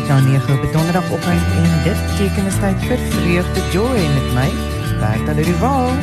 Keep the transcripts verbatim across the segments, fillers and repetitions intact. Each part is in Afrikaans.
minuut na nege op 'n donderdagoggend en dit teken is tyd vir vreugde joy met my, Bertha de Duval.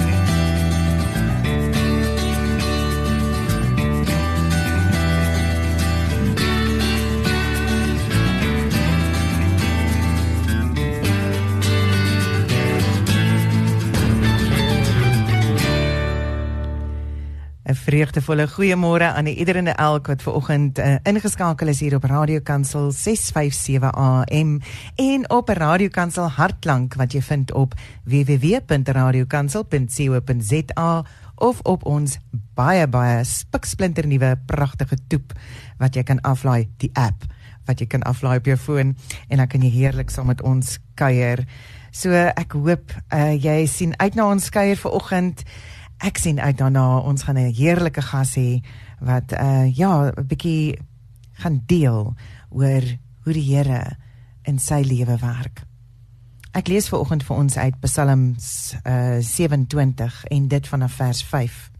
'n vreugdevolle goeiemôre aan ieder en elk wat vanoggend uh, ingeskakel is hier op Radio Kansel ses vyf sewe A M en op Radio Kansel Hartklank wat jy vind op w w w punt radio kansel punt co punt z a of op ons baie baie spiksplinter nuwe pragtige toep wat jy kan aflaai, die app wat jy kan aflaai op jou foon en dan kan jy heerlik saam met ons kuier. So ek hoop uh, jy sien uit na ons kuier vanoggend. Ek sien uit daarna, ons gaan 'n heerlike gas hê wat uh, ja, 'n bietjie gaan deel oor hoe die Here in sy lewe werk. Ek lees vanoggend vir ons uit Psalms uh, sewe en twintig en dit vanaf vers vyf.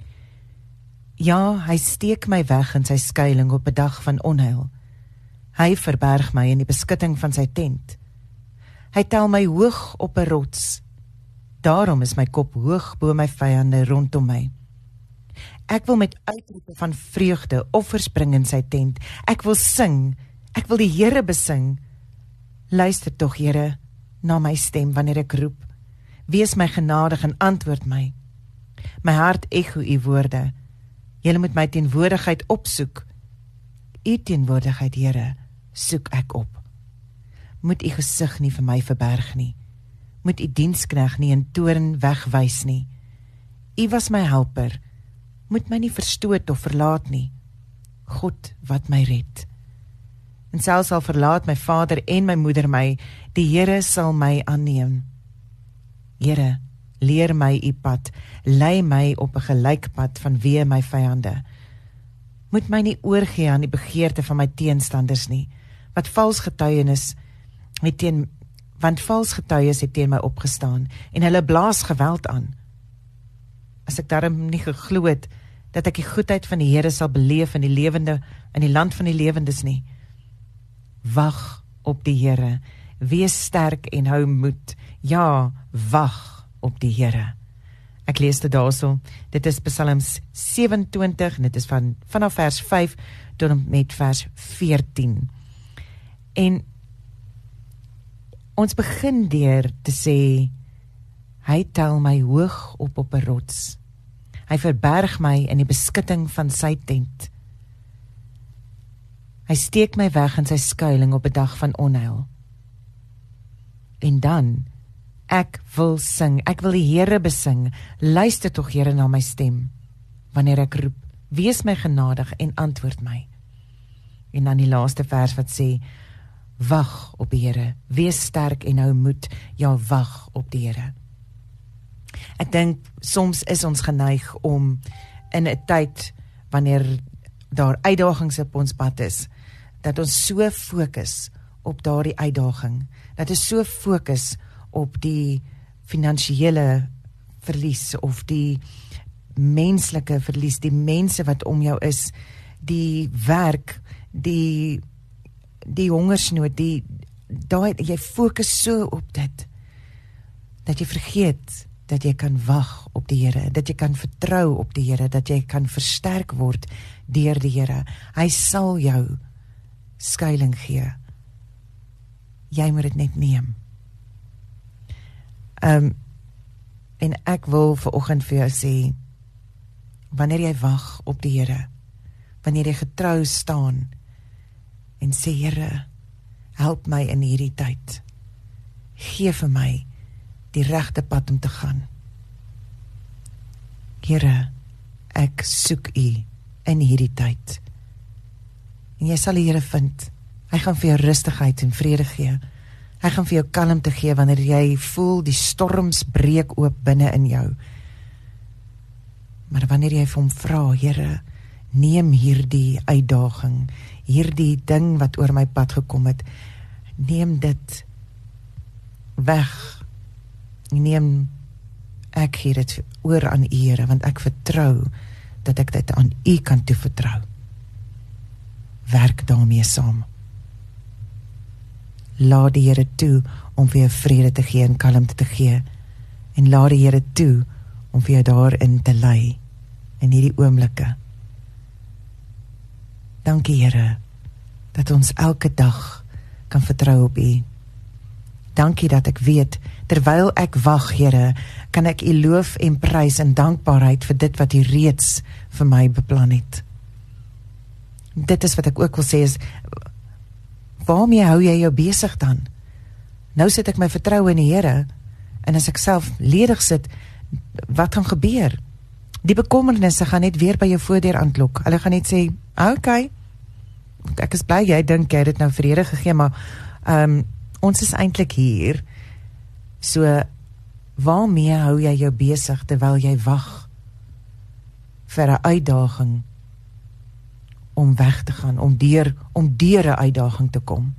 Ja, hy steek my weg in sy skuiling op 'n dag van onheil. Hy verberg my in die beskutting van sy tent. Hy tel my hoog op 'n rots. Daarom is my kop hoog bo my vyande rondom my. Ek wil met uitroepe van vreugde offers bring in sy tent. Ek wil sing, ek wil die Here besing. Luister tog, Here, na my stem wanneer ek roep. Wees my genadig en antwoord my. My hart echo u woorde. Julle moet my teenwoordigheid opsoek. U teenwoordigheid, Here, soek ek op. Moet u gesig nie vir my verberg nie. Moet u diensknegt nie in toorn wegwys nie. U was my helper, moet my nie verstoot of verlaat nie. God wat my red. En selfs sal verlaat my vader en my moeder my, die Here sal my aanneem. Here, leer my u pad, lei my op 'n gelykpad vanweë my vyande. Moet my nie oorgee aan die begeerte van my teenstanders nie, wat vals getuienis met teen want vals getuies het teen my opgestaan, en hulle blaas geweld aan. As ek daarom nie geglo het, dat ek die goedheid van die Here sal beleef in die lewende, in die land van die lewendes nie. Wag op die Here, wees sterk en hou moed, ja, wag op die Here. Ek lees dit daarso, dit is Psalms sewe en twintig, en dit is van, vanaf vers vyf, tot met vers veertien. En ons begin deur te sê, hy tel my hoog op op 'n rots. Hy verberg my in die beskutting van sy tent. Hy steek my weg in sy skuiling op 'n dag van onheil. En dan, ek wil sing, ek wil die Here besing, luister tog Here na my stem, wanneer ek roep, wees my genadig en antwoord my. En dan die laaste vers wat sê, wag op die Here, wees sterk en hou moed, ja, wag op die Here. Ek dink, soms is ons geneig om in 'n tyd, wanneer daar uitdagings op ons pad is, dat ons so fokus op daardie uitdaging, dat ons so fokus op die finansiële verlies, of die menslike verlies, die mense wat om jou is, die werk, die die hongersnood, die, daai, jy fokus so op dit, dat jy vergeet, dat jy kan wag op die Here, dat jy kan vertrou op die Here, dat jy kan versterk word deur die Here. Hy sal jou skuiling gee. Jy moet dit net neem. Um, en ek wil vanoggend vir jou sê, wanneer jy wag op die Here, wanneer jy getrou staan, en sê, Here, help my in hierdie tyd. Gee vir my die regte pad om te gaan. Here, ek soek u in hierdie tyd. En jy sal die Here vind. Hy gaan vir jou rustigheid en vrede gee. Hy gaan vir jou kalmte gee wanneer jy voel die storms breek oop binne in jou. Maar wanneer jy vir hom vra, Here, neem hierdie uitdaging, hierdie ding wat oor my pad gekom het, neem dit weg, neem, ek gee dit oor aan u, Here, want ek vertrou, dat ek dit aan u kan toevertrou. Werk daarmee saam. laat die Here toe om vir jou vrede te gee en kalmte te gee. En laat die Here toe om vir jou daarin te lei, in hierdie oomblikke. Dankie Here, dat ons elke dag kan vertrou op U. Dankie dat ek weet, terwyl ek wag, Here, kan ek U loof en prys in dankbaarheid vir dit wat U reeds vir my beplan het. Dit is wat ek ook wil sê is, waarmee hou jy jou besig dan? Nou sit ek my vertroue in die Here, en as ek self ledig sit, wat gaan gebeur? Die bekommernisse gaan net weer by jou voordeur aanklok. Hulle gaan net sê, ok, ek is bly, jy dink jy het dit nou vrede gegee, maar um, ons is eintlik hier, so waarmee hou jy jou besig terwyl jy wag vir 'n uitdaging om weg te gaan, om deur, om deur 'n uitdaging te kom?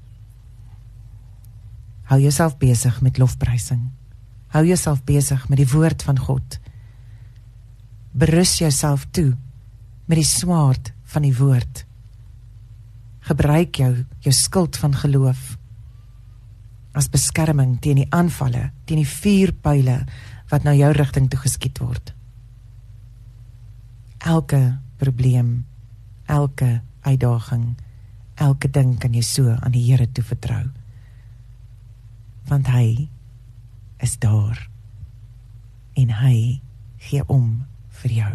Hou jouself besig met lofprysing. Hou jouself besig met die woord van God. Berus jouself toe met die swaard van die woord. Gebruik jou, jou skild van geloof as beskerming teen die aanvalle, teen die vuurpyle wat na jou rigting toe geskiet word. Elke probleem, elke uitdaging, elke ding kan jy so aan die Here toe vertrou. Want hy is daar en hy gee om vir jou.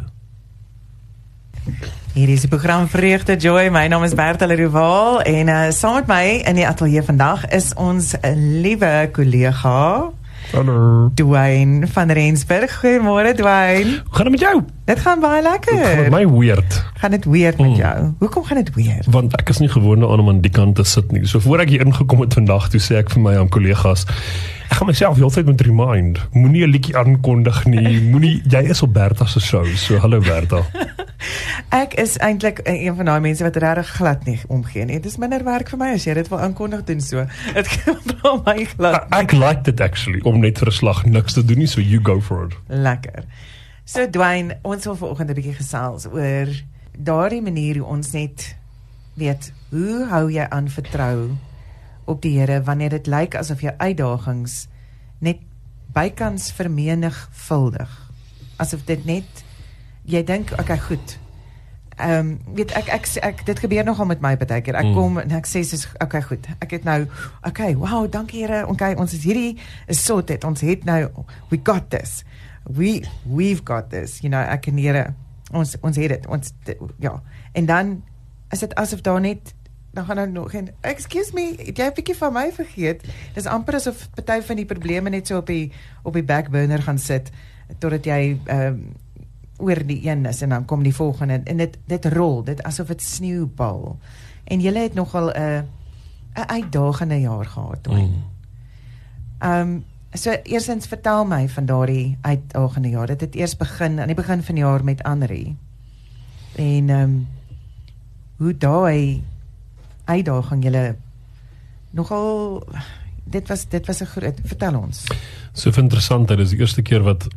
Hier is die program Vreugde Joy. My naam is Bertha Leroux en uh, saam met my in die ateljee vandag is ons uh, liewe kollega Hallo. Dwayne van Rensburg. Goeiemôre Dwayne. Hoe gaan het met jou? Dit gaan baie lekker. Hoe gaan met my weird? Gaan dit weird met jou? Hoekom gaan dit weird? Want ek is nie gewoond aan om aan die kant te sit nie. So voor ek hier ingekom het vandag, toe sê ek vir my aan kollegas, ek gaan myself die hele tyd met remind, moenie 'n liedjie aankondig nie, moenie, jy is op Bertha se show, so hallo Bertha. Ek is eintlik een van daai mense wat regtig glad nie omgee nie. Dit is minder werk vir my as jy dit wil aankondig doen so. Dit kan my glad. Ek like dit actually, om net vir 'n slag niks te doen nie, so you go for it. Lekker. So Dwayne, ons wil vanoggend 'n bietjie gesels oor daardie manier hoe ons net weet, hoe hou jy aan vertrou op die Here wanneer dit lyk asof jou uitdagings net bykans vermenigvuldig. Asof dit net, jy dink, okay, goed. Ehm um, weet ek, ek ek dit gebeur nogal met my partykeer. Ek mm. kom en ek sê soos, okay, goed. Ek het nou, okay, wow, dankie Here. Okay, ons is hierdie is sorted. Ons het nou, we got this. We we've got this. You know, ek en Here, ons ons het dit. Ons ja. En dan is dit asof daar net dan gaan nou nog en excuse me, het jy 'n bietjie van my vergeet? Dis amper asof party van die probleme net so op die op die back burner gaan sit totdat jy ehm um, oor die een is en dan kom die volgende en dit dit rol, dit asof dit sneeubal. En julle het nogal 'n uh, 'n uitdagende jaar gehad hoor. Mm. Ehm um, so eerstens vertel my van daardie uitdagende jaar. Dit het eers begin aan die begin van die jaar met Anri. En ehm um, hoe daai uitdaging julle nogal dit was dit was 'n groot, vertel ons. So interessant, dit is die eerste keer wat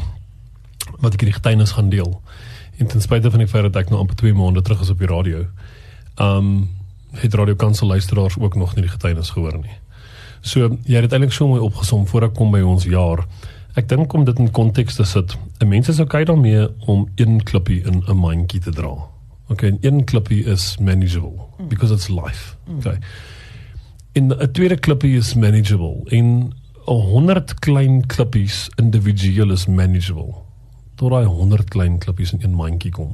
wat ek die getuienis gaan deel. En ten spyte van die feit dat ek nou amper twee maande terug is op die radio, um, het Radio Kansel luisteraars ook nog nie die getuienis gehoor nie. So, jy het het eintlik so mooi opgesom voor ek kom by ons jaar. Ek dink om dit in konteks te sit, 'n mens is okay daarmee om een klippie in 'n mandjie te dra. Okay, en een klippie is manageable, because it's life. Okay. En 'n tweede klippie is manageable, en honderd klein klippies individueel is manageable. Tot daai honderd klein klippies in een mandjie kom,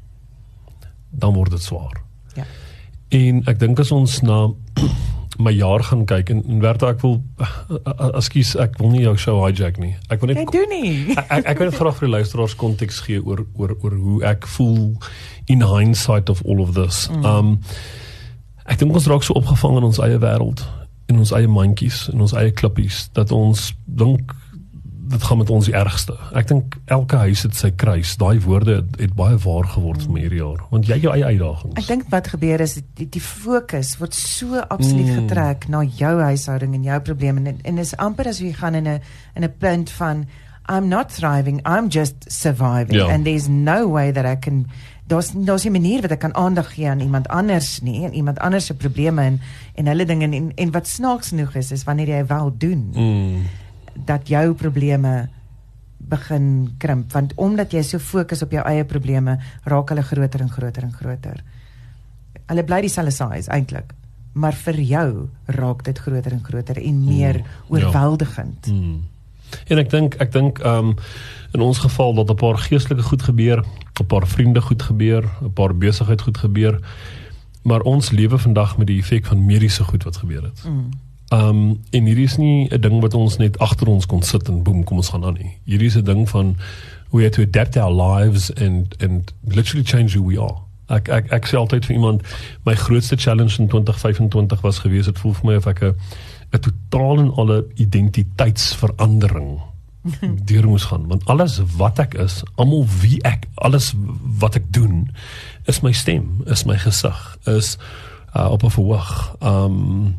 dan word dit swaar. Ja. En ek dink as ons na my jaar gaan kyk, en, en Bertha, ek wil, ekskuus, ek wil nie jou show hijack nie. Ek wil net, Jy doen nie. ek, ek wil net graag vir die luisteraars konteks gee oor, oor, oor hoe ek voel in hindsight of all of this. Mm. Um, ek dink ons raak so opgevang in ons eie wêreld, in ons eie mandjies, in ons eie klippies, dat ons dink, dit gaan met ons die ergste. Ek dink elke huis het sy kruis. Daai woorde het, het baie waar geword vir my hierdie jaar. Want jy het jou eie uitdagings. Ek dink wat gebeur is, die, die fokus word so absoluut mm. getrek na jou huishouding en jou probleme. En, en is amper as jy gaan in 'n in 'n punt van, I'm not thriving, I'm just surviving, Ja. and there's no way that I can, daar's, daar's nie manier wat ek kan aandag gee aan iemand anders nie, en iemand anders se probleme en, en hulle dinge, en, en wat snaaks genoeg is, is wanneer jy wel doen, Mm. dat jou probleme begin krimp, want omdat jy so fokus op jou eie probleme, raak hulle groter en groter en groter. Hulle bly dieselfde size, eintlik, maar vir jou raak dit groter en groter en meer Mm, oorweldigend. Mm. En ek dink, ek dink um, in ons geval dat 'n paar geestelike goed gebeur, 'n paar vriende goed gebeur, 'n paar besigheid goed gebeur, maar ons lewe vandag met die effek van mediese goed wat gebeur het. Mm. Um, en hierdie is nie 'n ding wat ons net agter ons kon sit en boem, kom ons gaan aan nie. Hierdie is 'n ding van we have to adapt our lives and and literally change who we are. Ek ek ek sê altyd vir iemand, my grootste challenge in twintig vyf-en-twintig was gewees, dit voel vir my of ek 'n 'n totaal en alle identiteitsverandering deur moes gaan, want alles wat ek is, almal wie ek, alles wat ek doen, is my stem, is my gesig, is uh, op 'n verhoog. Um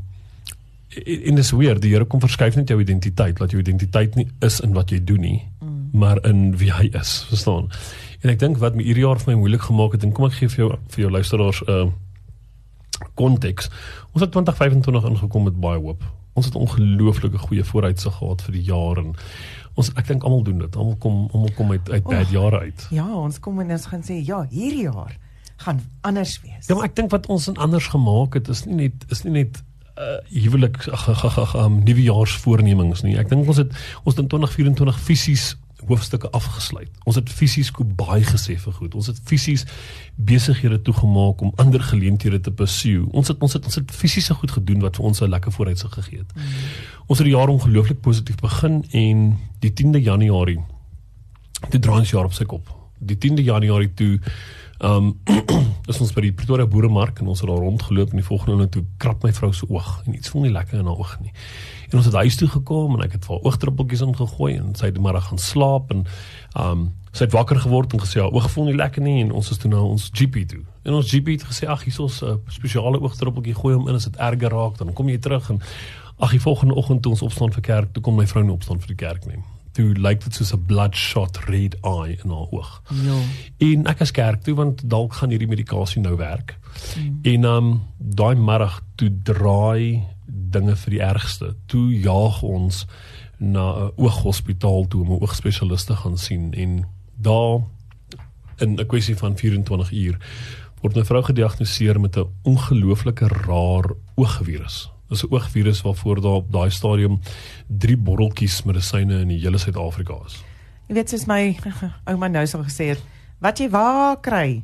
en dis weer, die Here kom verskuif net jou identiteit, dat jou identiteit nie is in wat jy doen nie, mm. maar in wie hy is, verstaan? En ek dink wat my hierdie jaar vir my moeilik gemaak het, en kom ek gee vir jou, vir jou luisteraars uh, konteks, ons het twintig vyf-en-twintig ingekom met baie hoop, ons het ongelooflike goeie vooruitsig gehad vir die jaar, en ons, ek dink almal doen dit, almal kom, almal kom uit, uit bad jare uit. Ja, ons kom en ons gaan sê, ja, hierdie jaar gaan anders wees. Ja, maar ek dink wat ons anders gemaak het, is nie net, is nie net uh, huwelik, um, nuwejaarsvoornemings nie. Ek dink ons het, ons het in twintig vyf-en-twintig fisies hoofstukke afgesluit. Ons het fisies baie gesê vir goed. Ons het fisies besighede toegemaak om ander geleenthede te pursue. Ons het ons het ons het fisiese goed gedoen wat vir ons 'n lekker vooruitsig gegee het. Mm. Ons het die jaar ongelooflik positief begin en die tiende Januarie toe draai ons jaar op sy kop. Die tiende Januarie toe um, is ons by die Pretoria Boeremark en ons het daar rondgeloop en die volgende oggend toe krap my vrou se oog en iets voel nie lekker in haar oog nie. En ons het huis toe gekom en ek het vir haar oogdruppeltjies ingegooi en sy het die middag gaan slaap en um, sy het wakker geword en gesê haar oog voel nie lekker nie en ons is toe na ons G P toe. En ons G P het gesê ag hier is 'n uh, spesiale oogdruppeltjie, gooi hom in as dit erger raak, dan kom jy terug en ag die volgende oggend toe ons opstaan vir kerk, toe kom my vrou nie opstaan vir die kerk nie. Toe lyk dit soos 'n bloodshot red eye in haar oog. Ja. En ek is kerk toe want dalk gaan hierdie medikasie nou werk. Mm. En um, daai middag toe draai dinge vir die ergste. Toe jaag ons na 'n ooghospitaal toe om 'n oogspesialiste gaan sien en daar in 'n kwessie van vyf-en-twintig uur word my vrou gediagnoseer met 'n ongelooflike raar oogvirus. Dis 'n oogvirus waarvoor daar op daai stadium drie botteltjies medisyne in die hele Suid-Afrika is. Jy weet soos my ouma nou sal gesê het, wat jy waar kry?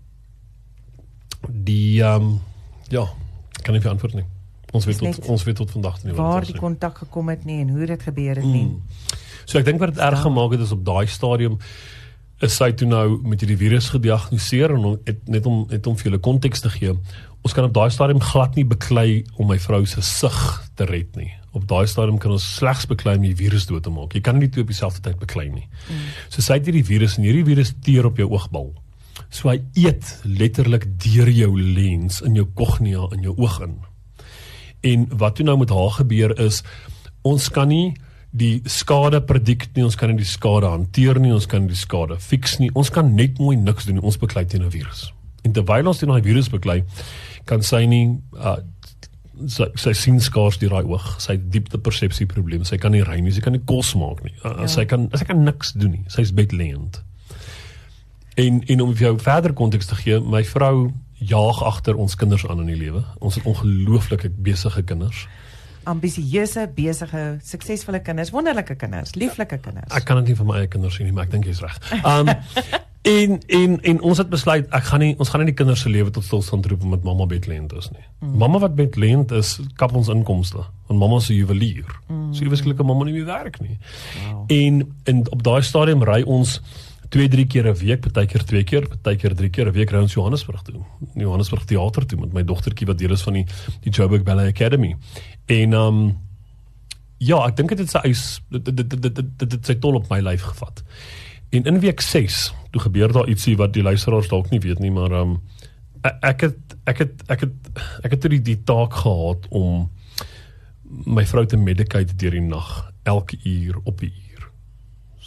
Die um, ja, kan nie vir antwoord nie. Ons weet Dis tot, net ons weet tot vandag nie waar wat die ons kontak gekom het nie en hoe dit gebeur het nie. Mm. So ek dink wat dit erg gemaak het is op daai stadium is sy toe nou met hierdie virus gediagnoseer en het, net om net om vir julle konteks te gee. Ons kan op daai stadium glad nie beklei om my vrou se sig te red nie. Op daai stadium kan ons slegs beklei om die virus dood te maak. Jy kan nie die twee op dieselfde tyd beklei nie. Mm. So sy het hierdie virus en hierdie virus teer op jou oogbal. So hy eet letterlik deur jou lens in jou cornea in jou oog in. En wat toe nou met haar gebeur is, ons kan nie die skade predict nie, ons kan nie die skade hanteer nie, ons kan nie die skade fix nie, ons kan net mooi niks doen nie, ons beklei teen 'n virus. En terwyl ons teen 'n virus beklei, kan sy nie, uh, sy, sy sien skaars deur haar oog, sy het diepte persepsie probleme, sy kan nie ry nie, sy kan nie kos maak nie, uh, ja. sy, kan, sy kan niks doen nie, sy is bedlend. En, en om vir jou verder konteks te gee, my vrou jaag agter ons kinders aan in die lewe. Ons het ongelooflike besige kinders. Ambisieuse, besige, suksesvolle kinders, wonderlike kinders, lieflike kinders. Ek kan dit nie van my eie kinders sien nie, maar ek dink jy's reg. Um en en en ons het besluit ek gaan nie ons gaan nie die kinders se lewe tot stilstand roep omdat mamma bedlend is nie. Mm. Mamma wat bedlend is, kap ons inkomste. Want mamma se juwelier. Mm. So iewersklik mamma nie meer werk nie. Wow. En en op daai stadium ry ons twee, drie keer 'n week, partykeer twee keer, partykeer drie keer 'n week ry ons Johannesburg toe. Johannesburg teater toe met my dogtertjie wat deel is van die die Joburg Ballet Academy. En um ja, ek dink dit het sy eis dit dit dit dit dit het sy tol op my lyf gevat. En in week ses, toe gebeur daar ietsie wat die luisteraars dalk nie weet nie, maar um ek het ek het ek het ek het die, die taak gehad om my vrou te medicate deur die nag, elke uur op die uur.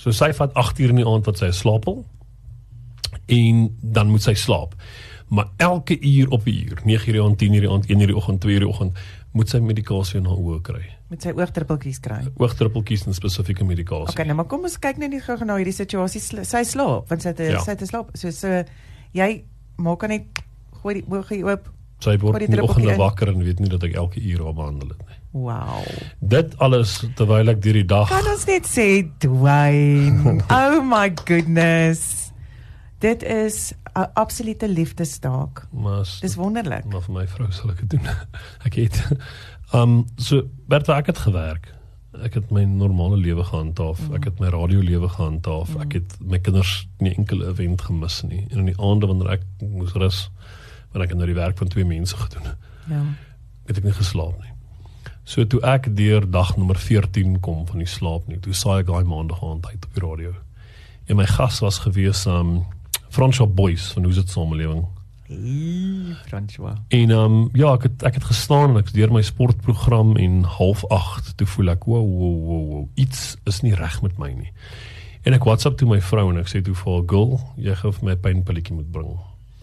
So sy vat agt uur in die aand wat sy slaapel, en dan moet sy slaap. Maar elke uur op die uur, nege uur die aand, tien uur die aand, een uur die oggend, twee uur die oggend, moet sy medikasie in haar oë kry. Moet sy oogdruppeltjies kry. Oogdruppeltjies en spesifieke medikasie. Okay, nou maar kom ons kyk net nie gou na hierdie situasie. Sy slaap, want sy het 'n Ja. sy het 'n slaap. So so jy maak kan net gooi die oë oop. Sy word die in die druppeltjie oggende in. wakker en weet nie dat ek elke uur haar behandel het nie. Wow. Dit alles terwyl ek deur die dag Kan ons net sê, Dwayne, oh my goodness. Dit is 'n absolute liefdestaak. maar Dis wonderlik. maar vir my vrou sal ek dit doen. Ek het um so Bertha, ek het gewerk. Ek het my normale lewe gehandhaaf. Mm. Ek het my radio lewe gehandhaaf. Mm. Ek het my kinders nie enkele event gemis nie. En in die aande wanneer ek moes rus, wanneer ek nou die werk van twee mense gedoen, Ja. het ek nie geslaap nie. So toe ek deur dag nommer veertien kom van die slaap nie, toe saai ek daai maandag aand uit op die radio. En my gas was gewees um François Boyce van Hoe is dit samelewing. Hey, François. En um, ja, ek het, ek het gestaan en ek is deur my sportprogram en half acht, toe voel ek, wow, wow, wow, wow, iets is nie reg met my nie. En ek WhatsApp toe my vrou en ek sê toe vir haar, girl, jy gaan vir my pynpilletjie moet bring.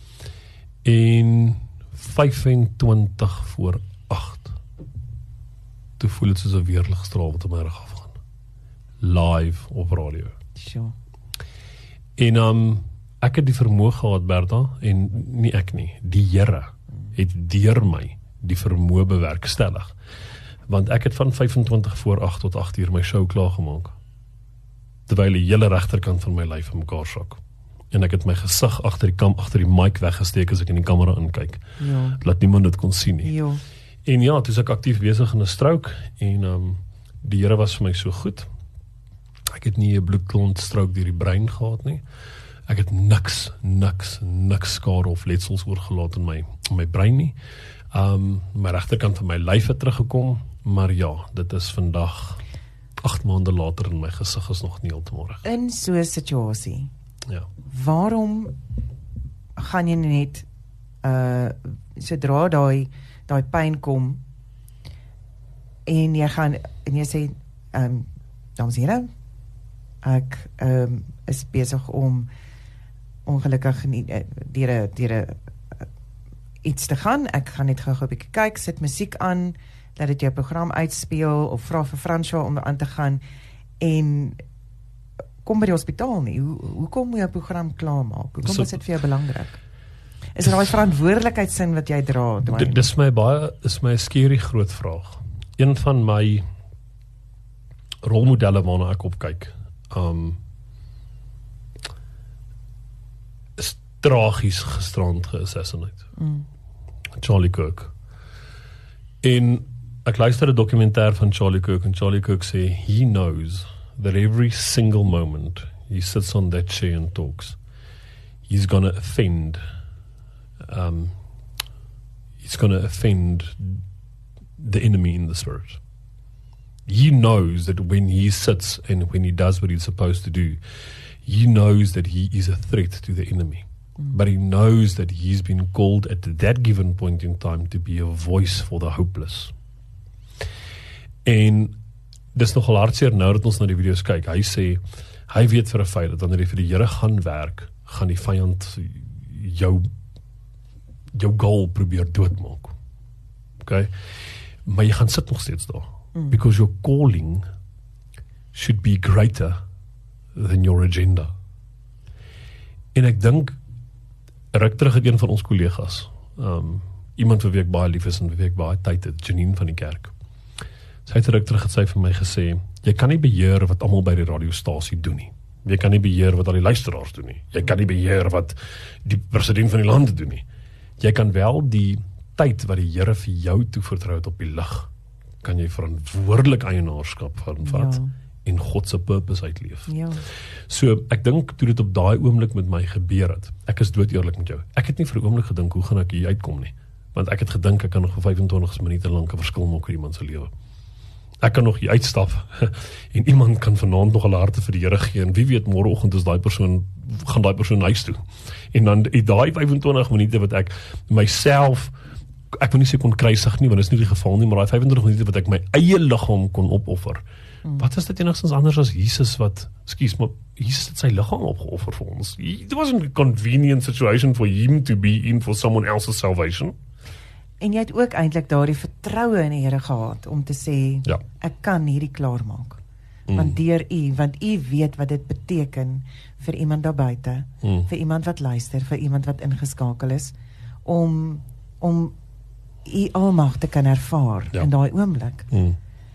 En vyfentwintig voor agt, toe voel het soos 'n weerligstraal wat op my rug afgaan. Live op radio. Sure. En um, ek het die vermoë gehad, Bertha, en nie ek nie, die Here het deur my die vermoë bewerkstellig. Want ek het van vyfentwintig voor agt tot agt uur my show klaargemaak, terwyl die hele regterkant van my lyf in mekaar sak. En ek het my gesig agter die kam, agter die mic weggesteek as ek in die kamera inkyk. Ja. Laat niemand dit kon sien nie. Ja. En ja, toe is ek aktief besig in 'n stroke, en um, die Here was vir my so goed. Ek het nie 'n bloedklont stroke deur die brein gehad nie. Ek het niks, niks, niks skade of letsels oorgelaat in my, in my brein nie. Um, my regterkant van my lyf het teruggekom, maar ja, dit is vandag, agt maande later en my gesig is nog nie heeltemal reg. In so 'n situasie, Ja. waarom gaan jy net uh sodra daai daai pyn kom en jy gaan en jy sê ehm um, dames en here, ek ehm um, is besig om ongelukkig nie deur deur iets te gaan. Ek gaan net gou 'n bietjie kyk, sit musiek aan, laat dit jou program uitspeel of vra vir François om aan te gaan en kom by die hospitaal nie. Hoe hoe kom jy jou program klaarmaak? Hoekom So- is dit vir jou belangrik? Is dit daai verantwoordelikheidsin wat jy dra? Dwayne? Dit is my baie, is my skerie groot vraag. Een van my rolmodelle waarna ek opkyk, um, is tragies gisterand geassassinate. Mm. Charlie Kirk. En ek luister 'n dokumentêr van Charlie Kirk en Charlie Kirk sê he knows that every single moment he sits on that chair and talks, he's going to offend um, he's going to offend the enemy in the spirit. He knows that when he sits and when he does what he's supposed to do, he knows that he is a threat to the enemy. Mm. But he knows that he's been called at that given point in time to be a voice for the hopeless. En dis nogal hartseer nou dat ons na die video's kyk. Hy sê, hy weet vir 'n feit dat wanneer jy vir die Here gaan werk, gaan die vyand jou jou goal probeer doodmaak. Okay? Maar jy gaan sit nog steeds daar. Mm. Because your calling should be greater than your agenda. En ek dink, ruk terug het een van ons kollegas, um, iemand vir wie ek baie lief is en vir wie ek baie tyd het, Janine van die kerk. Sy het ruk terug het sy vir my gesê, jy kan nie beheer wat almal by die radiostasie doen nie. Jy kan nie beheer wat al die luisteraars doen nie. Jy kan nie beheer wat die president van die land doen nie. Jy kan wel die tyd wat die Here vir jou toevertrou het op die lig, kan jy verantwoordelik eienaarskap van vat Ja. en God se purpose uitleef. Ja. So ek dink toe dit op daai oomblik met my gebeur het, ek is dood eerlik met jou. Ek het nie vir 'n oomblik gedink hoe gaan ek hier uitkom nie. Want ek het gedink ek kan nog vir vyfentwintig minute lank 'n verskil maak in iemand se lewe. Ek kan nog hier uitstap en iemand kan vanaand nog 'n harte vir die Here gee en wie weet môreoggend is daai persoon gaan daai persoon huis toe. En dan in daai vyfentwintig minute wat ek myself, ek wil nie sê kon kruisig nie, want dit is nie die geval nie, maar daai vyfentwintig minute wat ek my eie liggaam kon opoffer Hmm. Wat is dit enigstens anders as Jesus wat, ekskuus, maar Jesus het sy liggaam opgeoffer vir ons. It wasn't a convenient situation for him to be in for someone else's salvation. En jy het ook eintlik daardie vertroue in die Here gehad om te sê, ja. ek kan hierdie klaarmaak. Mm. Want deur u, want u weet wat dit beteken vir iemand daar buite, mm. vir iemand wat luister, vir iemand wat ingeskakel is, om om u almag te kan ervaar ja. in daai oomblik. Mm.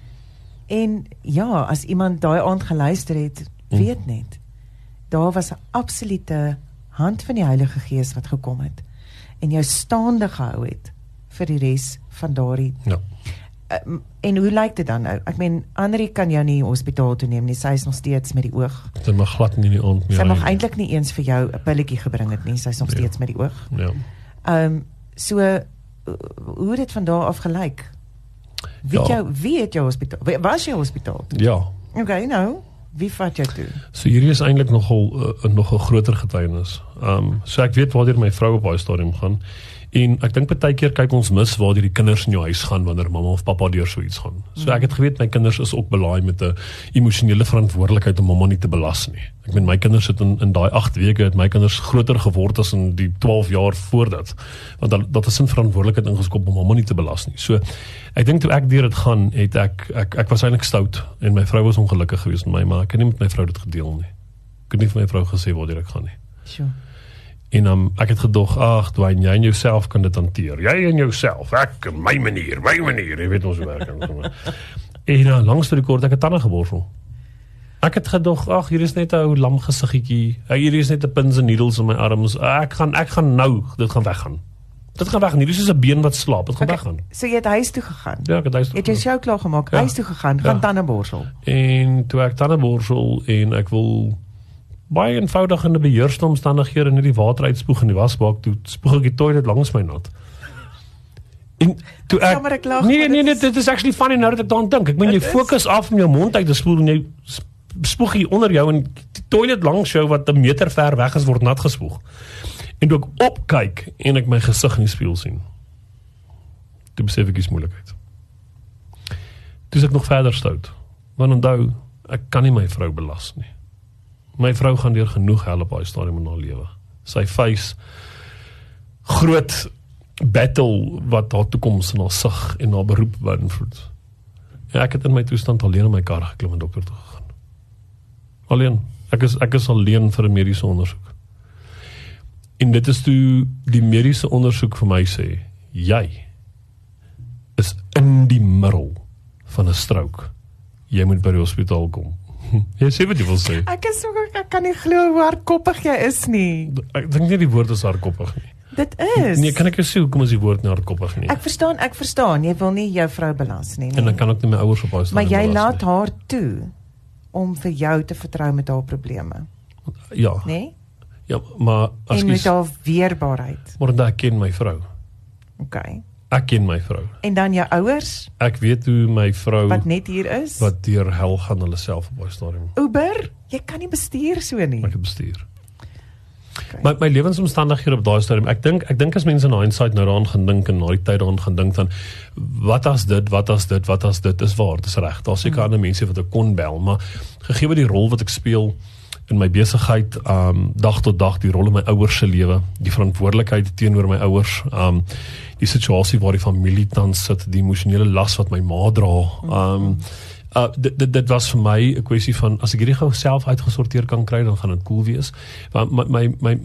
En ja, as iemand daai aand geluister het, weet mm. net, daar was 'n absolute hand van die Heilige Gees wat gekom het, en jou staande gehou het, vir die res van daardie. Ja. Uh, en hoe lyk dit dan nou? Ek meen, Andrie kan jou nie hospitaal toe neem nie, sy is nog steeds met die oog. Sy mag glad nie die aand meer. Sy mag eintlik nie eens vir jou 'n pilletjie gebring het nie, sy is nog ja. steeds met die oog. Ja. Ehm um, so uh, hoe het dit van daar af gelyk? Wie ja. jou wie het jou hospitaal? Was jy hospitaal? Ja. Okay, nou, wie vat jou toe? So hierdie is eintlik nogal uh, nog 'n groter getuienis. Ehm um, so ek weet waar my vrou op daai stadium gaan. En ek dink baie keer kyk ons mis waar die kinders in jou huis gaan wanneer mamma of pappa deur so iets gaan. So ek het geweet my kinders is ook belaai met 'n emosionele verantwoordelikheid om mamma nie te belas nie. Ek meen my kinders het in in daai agt weke het my kinders groter geword as in die twaalf jaar voor dit. Want dat dat is 'n verantwoordelikheid ingeskop om mamma nie te belas nie. So ek dink toe ek deur dit gaan, het ek ek ek was eintlik stout en my vrou was ongelukkig geweest met my, maar ek het nie met my vrou dit gedeel nie. Ek het nie vir my vrou gesê waar ek gaan nie. Sure. En um, ek het gedog, ag, Dwayne, jy en jouself kan dit hanteer. Jy en jouself, ek, my manier, my manier, jy weet ons hoe werk. En uh, langs vir die kort, ek het tande geborsel. Ek het gedog, ag, hier is net 'n ou lam gesiggetjie, hier is net 'n pins en needles in my arms, ek gaan, ek gaan nou, dit gaan weggaan. Dit gaan weggaan, hier is soos 'n been wat slaap, dit gaan okay. weggaan. So jy het huis toe gegaan? Ja, ek het huis toe gegaan. Het jy jou klaar gemaak, ja. huis toe gegaan, gaan ja. tande borsel? En toe ek tande borsel, en ek wil baie eenvoudig in 'n beheerste omstandighede in die water uitspoeg in die wasbak, toe spoeg ek die toilet langs my nat. En toe ek, Jammer, ek lag, nee, nee, nee, dit is actually funny nou dat ek daaraan dink. Ek meen jy fokus af om jou mond uit te spoel en jy spoeg hier onder jou en die toilet langs jou wat 'n meter ver weg is word nat gespoeg. En toe ek opkyk en ek my gesig in die spieël sien, toe besef ek die moeilikheid. Toe is ek nog verder stout. Want onthou, ek kan nie my vrou belas nie. My vrou gaan deur genoeg hel op haar stadium in haar lewe. Sy face groot battle wat haar toekoms en haar sig en haar beroep beïnvloed. Ja, ek het in my toestand alleen in my kar geklim en dokter toe gegaan. Alleen. Ek is ek is alleen vir 'n mediese ondersoek. En dit is toe die mediese ondersoek vir my sê, jy is in die middel van 'n stroke. Jy moet by die hospitaal kom. Jy sê wat jy wil sê. Ek is so, ek kan nie glo hoe hardkoppig jy is nie. Ek dink nie die woord is hardkoppig nie. Dit is. Nee, kan ek jou sê hoekom is die woord nie hardkoppig nie? Ek verstaan, ek verstaan, jy wil nie jou vrou belas nie. nie. En dan kan ek nie my ouers op haar staan. Maar jy laat nie. haar toe om vir jou te vertrou met haar probleme. Ja. Nee? Ja, maar as en met haar weerbaarheid. Maar dan ek ken my vrou. Okay. Ek ken my vrou. En dan jou ouers? Ek weet hoe my vrou wat net hier is, wat deur hel gaan hulle self op haar stadium. Uber, jy kan nie bestuur so nie. Ek het bestuur. Okay. My my lewensomstandighede op daai stadium. Ek dink ek dink as mense in hindsight nou daaraan gaan dink en na die tyd daaraan gaan dink dan wat as dit, wat as dit, wat as dit is waar, dit is reg. Daar's seker hmm. ander mense wat ek kon bel, maar gegee die rol wat ek speel in my besigheid, um, dag tot dag, die rol in my ouers se lewe, die verantwoordelikheid teenoor my ouers, um, die situasie waar die familie tans sit, die emosionele las wat my ma dra, um, uh, dit, dit, dit was vir my 'n kwessie van, as ek hierdie gou self uitgesorteer kan kry, dan gaan dit cool wees, want my, my, my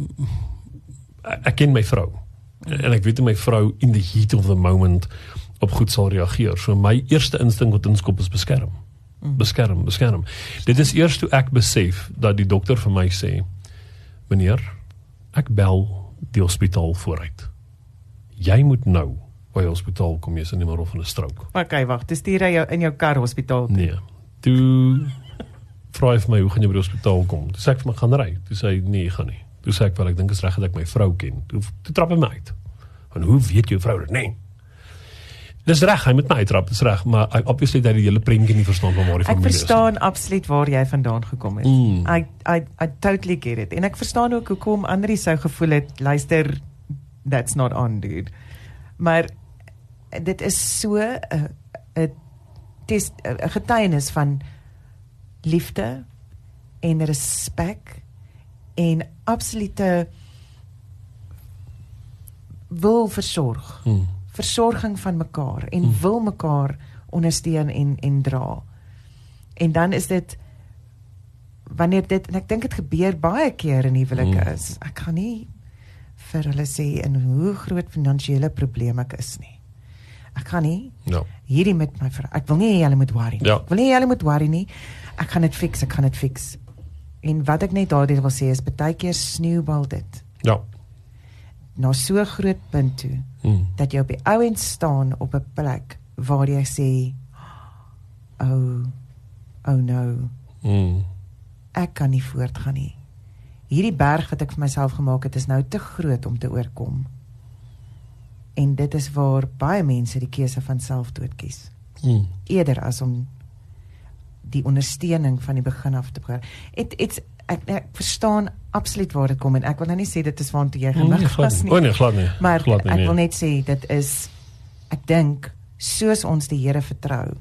ek ken my vrou, en ek weet hoe my vrou in the heat of the moment op goed sal reageer, so my eerste instink wat inskop is beskerm. Beskerm, beskerm. Dit is eers toe ek besef dat die dokter vir my sê, meneer, ek bel die hospitaal vooruit. Jy moet nou by die hospitaal kom, jy is in die middel van 'n stroke. Okay, wag, dis stuur hy jou in jou kar hospitaal toe. Nee. Toe vra hy vir my, hoe gaan jy by die hospitaal kom? Toe sê ek vir my, gaan ry. Toe sê hy, nee, gaan nie. Toe sê ek wel, ek dink is reg dat ek my vrou ken. Toe, toe trap hy my uit. Want hoe weet jou vrou dit? Nee. Dis reg, hy moet my uitrap, dis reg, maar obviously dat die hele prentjie nie verstaan van waar die familie is. Ek verstaan is. absoluut waar jy vandaan gekom het. Mm. I, I, I totally get it. En ek verstaan ook hoekom Andrie sou gevoel het, luister, that's not on, dude. Maar dit is so 'n uh, uh, getuienis van liefde en respek en absolute wil versorg. Hmm. Versorging van mekaar en Hmm. wil mekaar ondersteun en, en dra. En dan is dit, wanneer dit, en ek dink het gebeur baie keer in huwelike Hmm. is, ek gaan nie vir hulle sê in hoe groot finansiële probleem ek is nie. Ek gaan nie Ja. hierdie met my vrou, ek wil nie hê julle moet worry nie. Ja. Ek wil nie hê julle moet worry nie. Ek gaan dit fix, ek gaan dit fix. En wat ek net daardeur wil sê is, baie keer sneeubal dit Ja. na so groot punt toe, Hmm. dat jy op die ou end staan op 'n plek waar jy sê, oh, oh no, Hmm. ek kan nie voortgaan nie. Hierdie berg wat ek vir myself gemaak het, is nou te groot om te oorkom. En dit is waar baie mense die keuse van selfdood kies. Hmm. Eerder as om die ondersteuning van die begin af te begin. It, it's, ek, ek verstaan absoluut waar dit kom, en ek wil nou nie sê dit is waartoe jy Nee, gemig glad was nie. nie. O nee, glad nie. Maar glad nie, ek nee. wil net sê, dit is, ek dink, soos ons die Here vertrou,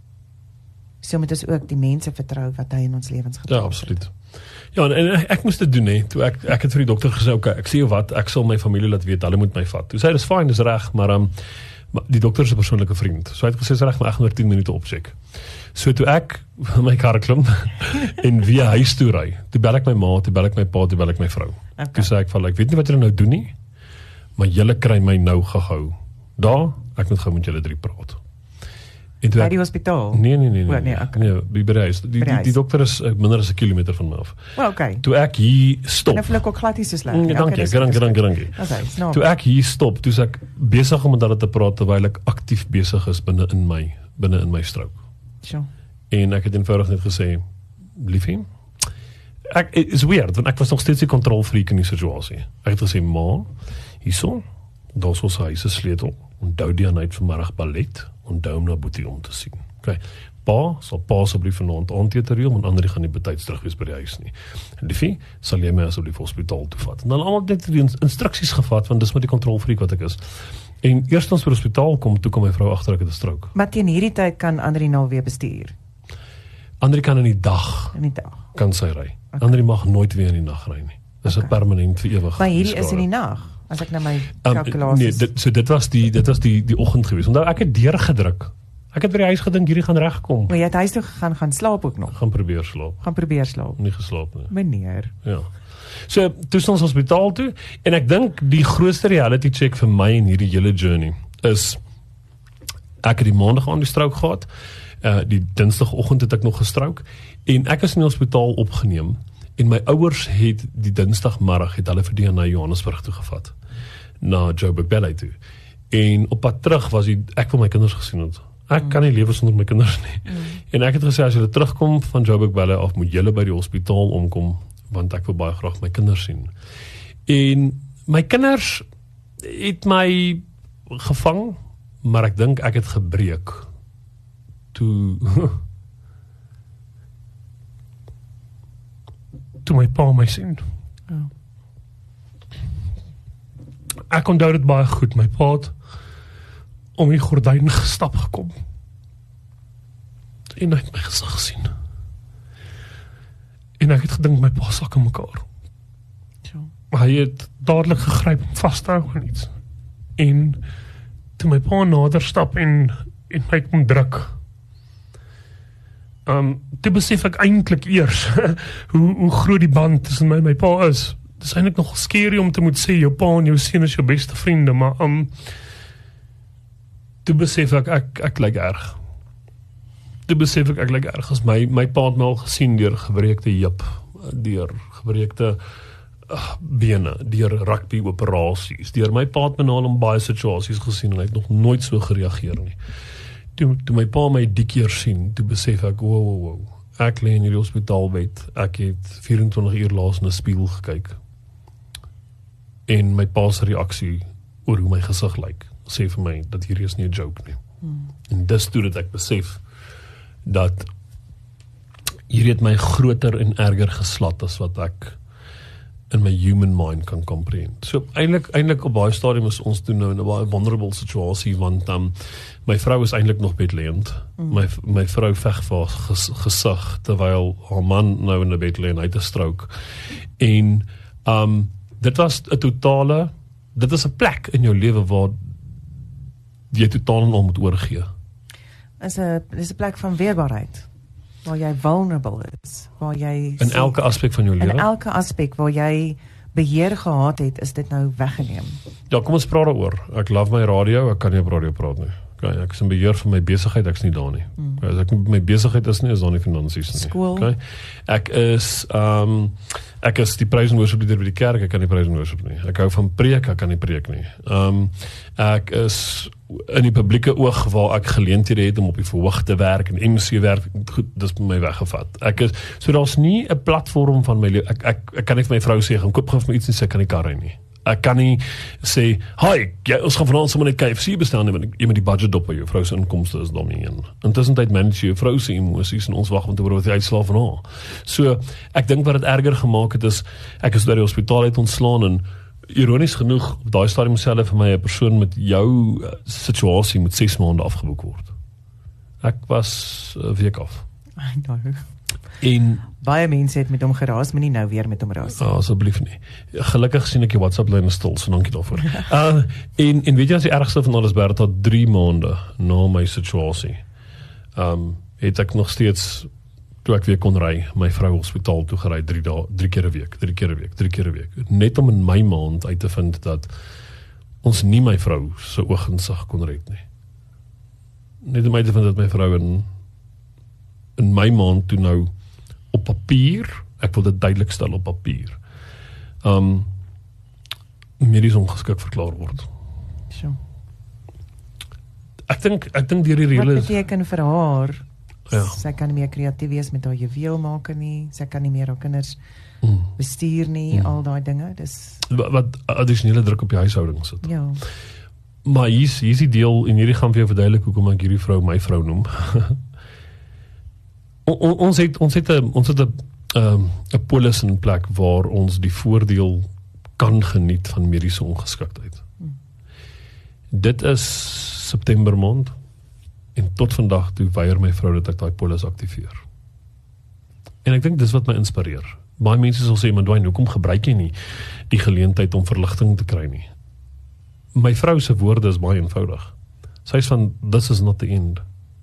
so moet ons ook die mense vertrou wat hy in ons lewens Ja, geplaas het. absoluut. Ja, en, en ek, ek moes dit doen, hè. Toe ek ek het vir die dokter gesê, okay, ek sê jou wat, ek sal my familie laat weet, hulle moet my vat. Toe sê hy, dis fyn, dis reg, maar um, maar die dokter is 'n persoonlike vriend. So hy het gesê, dis reg, maar ek gaan oor tien minute opcheck. So toe ek my kar klim en via huis toe ry, toe bel ek my ma, toe bel ek my pa, toe bel ek my vrou. Okay. Toe sê ek van, ek weet nie wat julle nou doen nie, maar julle kry my nou gehou. Daar, ek moet gou met julle drie praat. En toe By ek, die hospitaal? nee, nee, nee, O, nee, nee, nee, okay. nee, by by die huis. Die, By die die, huis. die dokter is uh, minder as 'n kilometer van my af. Well, okay. Toe ek hier stop. En dan voel ek ook glad nie so sleg. Nee, nie. dankie, Okay, dis- dankie, dis dankie, goed. dankie. Dis hy, snaak. Toe ek hier stop, toe is ek besig om met hulle te praat terwyl ek aktief besig is binne in my binne in my strook. Sure. En ek het eenvoudig net gesê, liefie, ek is weird, want ek was nog steeds die kontrolfreak in die situasie. Ek het gesê, ma, hierso, daar is ons huis se sleutel. Onthou die aanheid vanmiddag ballet, onthou om na Boetie om te sien. Okay. Pa, sal pa asseblief vanaand aandete reël, want ander gaan nie betyds terug wees by die huis nie. Liefie, sal jy my asseblief hospitaal toe vat. En dan almal net die instruksies gevat, want dis met die kontrolfreak wat ek is. En eers ons by die hospitaal kom, toe kom my vrou agter ek het 'n stroke. Maar teen hierdie tyd kan Andri nou weer bestuur. Andri kan in die dag In die dag. kan sy ry. Okay. Andri mag nooit weer in die nag ry nie. Dis 'n Okay. permanent vir ewig. Maar hierdie is in die skade. nag, as ek nou my Um, kalkulasies... nee, dit, so dit was die dit was die die oggend gewees. Onthou ek het deurgedruk. Ek het by die huis gedink hierdie gaan regkom. Maar jy het huis toe gegaan, gaan slaap ook nog. Gaan probeer slaap. Gaan probeer slaap. Nie geslaap nie. Meneer. Ja. So toe is ons hospitaal toe en ek dink die grootste reality check vir my in hierdie hele journey is ek het die maandag aan die strook gehad. Uh die dinsdagoggend het ek nog gestrook en ek is in die hospitaal opgeneem en my ouers het die dinsdagmiddag het hulle vir die na Johannesburg toe gevat na Joburg Ballet toe. En op pad terug was die, ek wil my kinders gesien het. Ek kan nie lewe sonder my kinders nie. Mm. En ek het gesê as julle terugkom van Joburg Ballet af moet julle by die hospitaal omkom want ek wil baie graag my kinders sien. En my kinders het my gevang, maar ek dink ek het gebreek toe toe my pa my sien. Oh. Ek onthou dit baie goed, my pa het om die gordyn gestap gekom en hy het my gesig gesien. En ek het gedink my pa sak in mekaar. Sure. Hy het dadelik gegryp om vas te hou aan iets. En toe my pa nader stap en, en my kom druk. Um, toe besef ek eintlik eers hoe, hoe groot die band tussen my en my pa is. Dit is eintlik nog scary om te moet sê, jou pa en jou seun is jou beste vriende, maar um, toe besef ek, ek, ek lyk erg. Toe besef ek, ek lyk erg, as my, my pa het my al gesien deur gebreekte heup, deur gebreekte uh, bene, deur rugby operasies, deur my pa het my al in baie situasies gesien, en hy het nog nooit so gereageer nie. Toe, toe my pa my die keer sien, toe besef ek, wow, wow, wow, ek lê in hierdie hospitaalbed, ek het vyf-en-twintig uur laas in 'n spieël gekyk, en my pa se reaksie oor hoe my gesig lyk, sê vir my, dat hierdie is nie 'n joke nie. Hmm. En dis toe dat ek besef, dat hierdie het my groter en erger geslat as wat ek in my human mind kan comprehend. So eintlik eintlik op baie stadium is ons toe nou in 'n baie vulnerable situasie, want um, my vrou is eintlik nog bedlêend. Mm. My my vrou veg vir haar ges, gesig terwyl haar man nou in 'n bed lê en hy het 'n stroke. En um, dit was 'n totale, dit is 'n plek in jou lewe waar jy totaal en al moet oorgee. Is 'n dis 'n plek van weerbaarheid, waar jy vulnerable is, waar jy in elke aspek van jou lewe. In elke aspek waar jy beheer gehad het, is dit nou weggeneem. Ja, kom ons praat daaroor. Ek love my radio, ek kan nie op radio praat nie. Okay, ek is in beheer van my besigheid, ek is nie daar nie. Mm. Okay, as ek nie my besigheid is nie, is daar nie finansies nie. Skool. Okay? Ek is um, ek is die prys en worshipleader by die kerk, ek kan nie prys en worship nie. Ek hou van preek, ek kan nie preek nie. Um, ek is in die publieke oog waar ek geleenthede het om op die verhoog te werk en M C werk, goed, dis my weggevat. Ek is, so daar's nie 'n platform van my lewe. Ek, ek, ek kan nie vir my vrou sê, gaan koop gou vir my iets en sê, ek kan nie kar ry nie. Ek kan nie sê, hi, jy, ons gaan vanaand sommer net K F C bestel nie, want jy moet die budget dop by jou vrou se inkomste is dan nie een. Intussen tyd manage jou vrou se emosies en ons wag om te hoor wat die uitslae van haar. So, ek dink wat dit erger gemaak het is, ek is by die hospitaal uit ontslaan en ironies genoeg, op daai stadium self vir my 'n persoon met jou uh, situasie moet ses maande afgeboek word. Ek was 'n uh, week af. I know. En baie mense het met hom geraas, maar nie nou weer met hom raas. Ah, asseblief nie. Gelukkig sien ek die WhatsApp-lyn is stil, so dankie daarvoor. uh, en, en weet jy as die ergste van alles, Bertha, drie maande na my situasie, um, het ek nog steeds, toe ek weer kon ry, my vrou hospitaal toe gery, drie, da, drie keer 'n week, drie keer 'n week, drie keer 'n week. Net om in my maand uit te vind dat ons nie my vrou se ooginsig kon red nie. Net om uit te vind dat my vrou in, in my maand toe nou op papier, ek wil dit duidelik stel op papier, um, medies ongeskik verklaar word. Sure. Ek dink, ek dink deur die reële... Wat beteken vir haar, ja. Sy kan nie meer kreatief wees met haar juweelmaker nie, sy kan nie meer haar kinders mm. bestuur nie, mm. al daai dinge, dis... Wat, wat addisionele druk op die huishouding sit. Ja. Maar hier is, hier is die deel, en hierdie gaan vir jou verduidelik hoekom ek hierdie vrou my vrou noem. o, o, ons het ons het 'n ons het 'n um, 'n polis in plek waar ons die voordeel kan geniet van mediese ongeskiktheid. Hmm. Dit is September maand en tot vandag toe weier my vrou dat ek daai polis aktiveer. En ek dink dis wat my inspireer. Baie mense sal sê, "Maar Dwayne, hoekom gebruik jy nie die geleentheid om verligting te kry nie?" My vrou se woorde is baie eenvoudig. Sy is van, "This is not the end."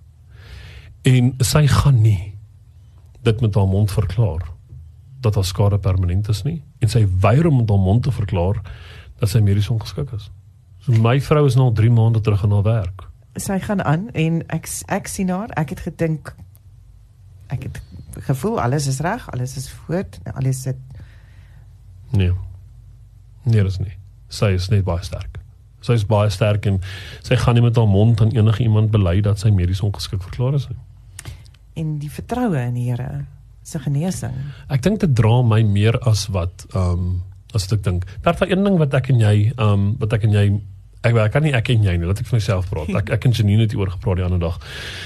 En sy gaan nie dit met haar mond verklaar dat haar skade permanent is nie, en sy weier om met haar mond te verklaar dat sy medies ongeskik is. So my vrou is nou drie maande terug in haar werk. Sy gaan aan en ek, ek sien haar, ek het gedink, ek het gevoel, alles is reg, alles is voort, alles het... Nee, nee, dis nie. Sy is net baie sterk. Sy is baie sterk en sy gaan nie met haar mond aan enige iemand bely dat sy medies ongeskik verklaar is nie. En die vertroue in die Here se genesing. Ek dink dit dra my meer as wat, um, as wat ek dink. Daar was een ding wat ek en jy, um, wat ek en jy, ek, ek kan nie ek en jy nie, laat ek vir myself praat. Ek, ek en Janine het hier oor gepraat die ander dag.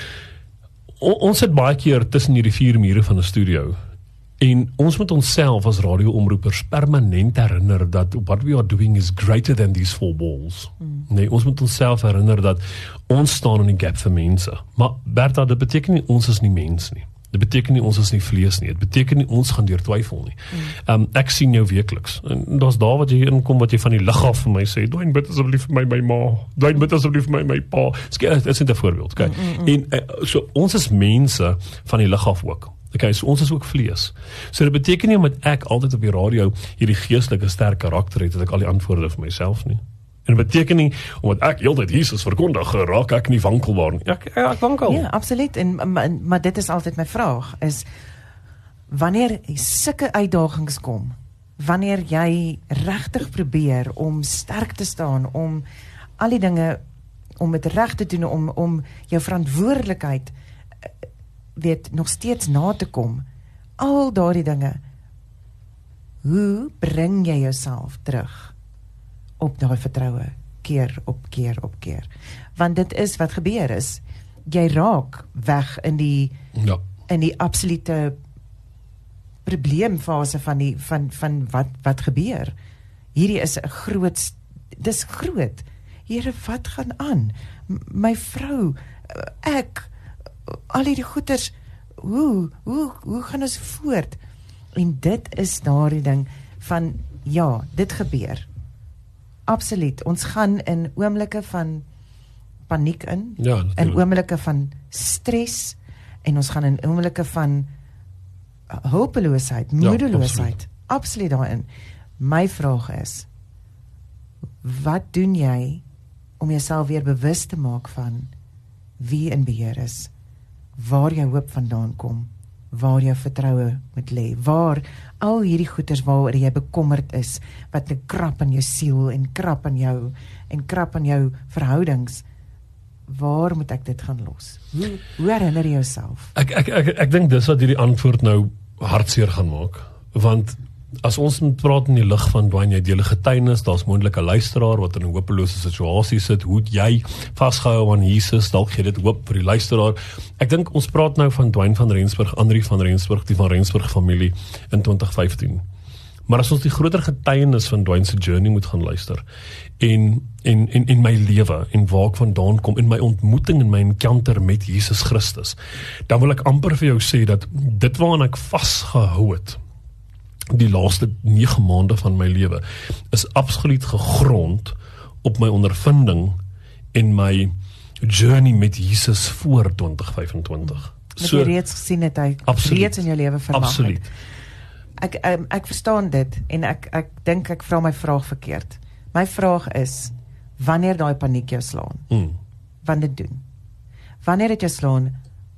O, ons sit baie keer tussen hierdie vier mure van 'n studio. En ons moet onsself as radioomroepers permanent herinner dat what we are doing is greater than these four walls. Mm. Nee, ons moet onsself herinner dat ons staan in die gap vir mense. Maar Bertha, dit beteken nie ons is nie mens nie. Dit beteken nie ons is nie vlees nie. Dit beteken nie ons gaan deur twyfel nie. Mm. Um, ek sien jou weekliks. En daar's daar wat jy inkom wat jy van die lig af vir my sê, "Dwayne, bid asseblief vir my my ma. Dwayne, bid asseblief vir my my pa." Dit is 'n voorbeeld, okay? Mm, mm, mm. En uh, so ons is mense van die lig af ook. Okay, so ons is ook vlees. So dit beteken nie omdat ek altyd op die radio hierdie geestelike sterk karakter het, dat ek al die antwoorde vir myself nie. En dit beteken nie, omdat ek heeltyd Jesus verkondig, raak ek nie wankelbaar nie. Ek, ek, ek wankel. Ja, absoluut. En, maar, maar dit is altyd my vraag, is, wanneer sulke uitdagings kom, wanneer jy regtig probeer om sterk te staan, om al die dinge, om het reg te doen, om, om jou verantwoordelikheid weet, nog steeds na te kom, al daardie dinge, hoe bring jy jouself terug op daai vertroue, keer op keer op keer? Want dit is wat gebeur is, jy raak weg in die, ja. in die absolute probleemfase van die van van wat wat gebeur. Hierdie is 'n groot, dis groot. Here, wat gaan aan? M my vrou, ek, al hierdie goeters, hoe hoe hoe gaan ons voort? En dit is daardie ding van ja, dit gebeur. Absoluut. Ons gaan in oomblikke van paniek in, Ja, in oomblikke van stres, en ons gaan in oomblikke van hulpeloosheid, moedeloosheid, absoluut. absoluut daarin. My vraag is, wat doen jy om jouself weer bewus te maak van wie in beheer is, waar jou hoop vandaan kom, waar jou vertroue moet lê, waar al hierdie goeters waaroor jy bekommerd is, wat 'n krap in jou siel en krap in jou en krap in jou verhoudings, waar moet ek dit gaan los? Hoe, hoe herinner jy jouself? Ek ek ek ek dink dis wat hierdie antwoord nou hartseer gaan maak, want as ons moet praat in die lig van Dwayne, jy deel 'n getuienis, daar's moontlik 'n luisteraar wat in 'n hopelose situasie sit, hoe het jy vasgehou aan Jesus, dalk gee dit hoop vir die luisteraar. Ek dink ons praat nou van Dwayne van Rensburg, Andri van Rensburg, die van Rensburg familie in twintig vyftien. Maar as ons die groter getuienis van Dwayne se journey moet gaan luister, en en en in my lewe en waar ek vandaan kom, in my ontmoeting en my encounter met Jesus Christus, dan wil ek amper vir jou sê dat dit waaraan ek vasgehou het die laaste nege maande van my lewe is absoluut gegrond op my ondervinding en my journey met Jesus voor twintig vyfentwintig. Wat jy reeds gesien het, hy absoluut, reeds in jou lewe vermag het. Absoluut. Ek, ek, ek verstaan dit, en ek, ek dink ek vra my vraag verkeerd. My vraag is, wanneer daai paniek jou slaan? Mm. Wanneer dit doen? Wanneer dit jou slaan,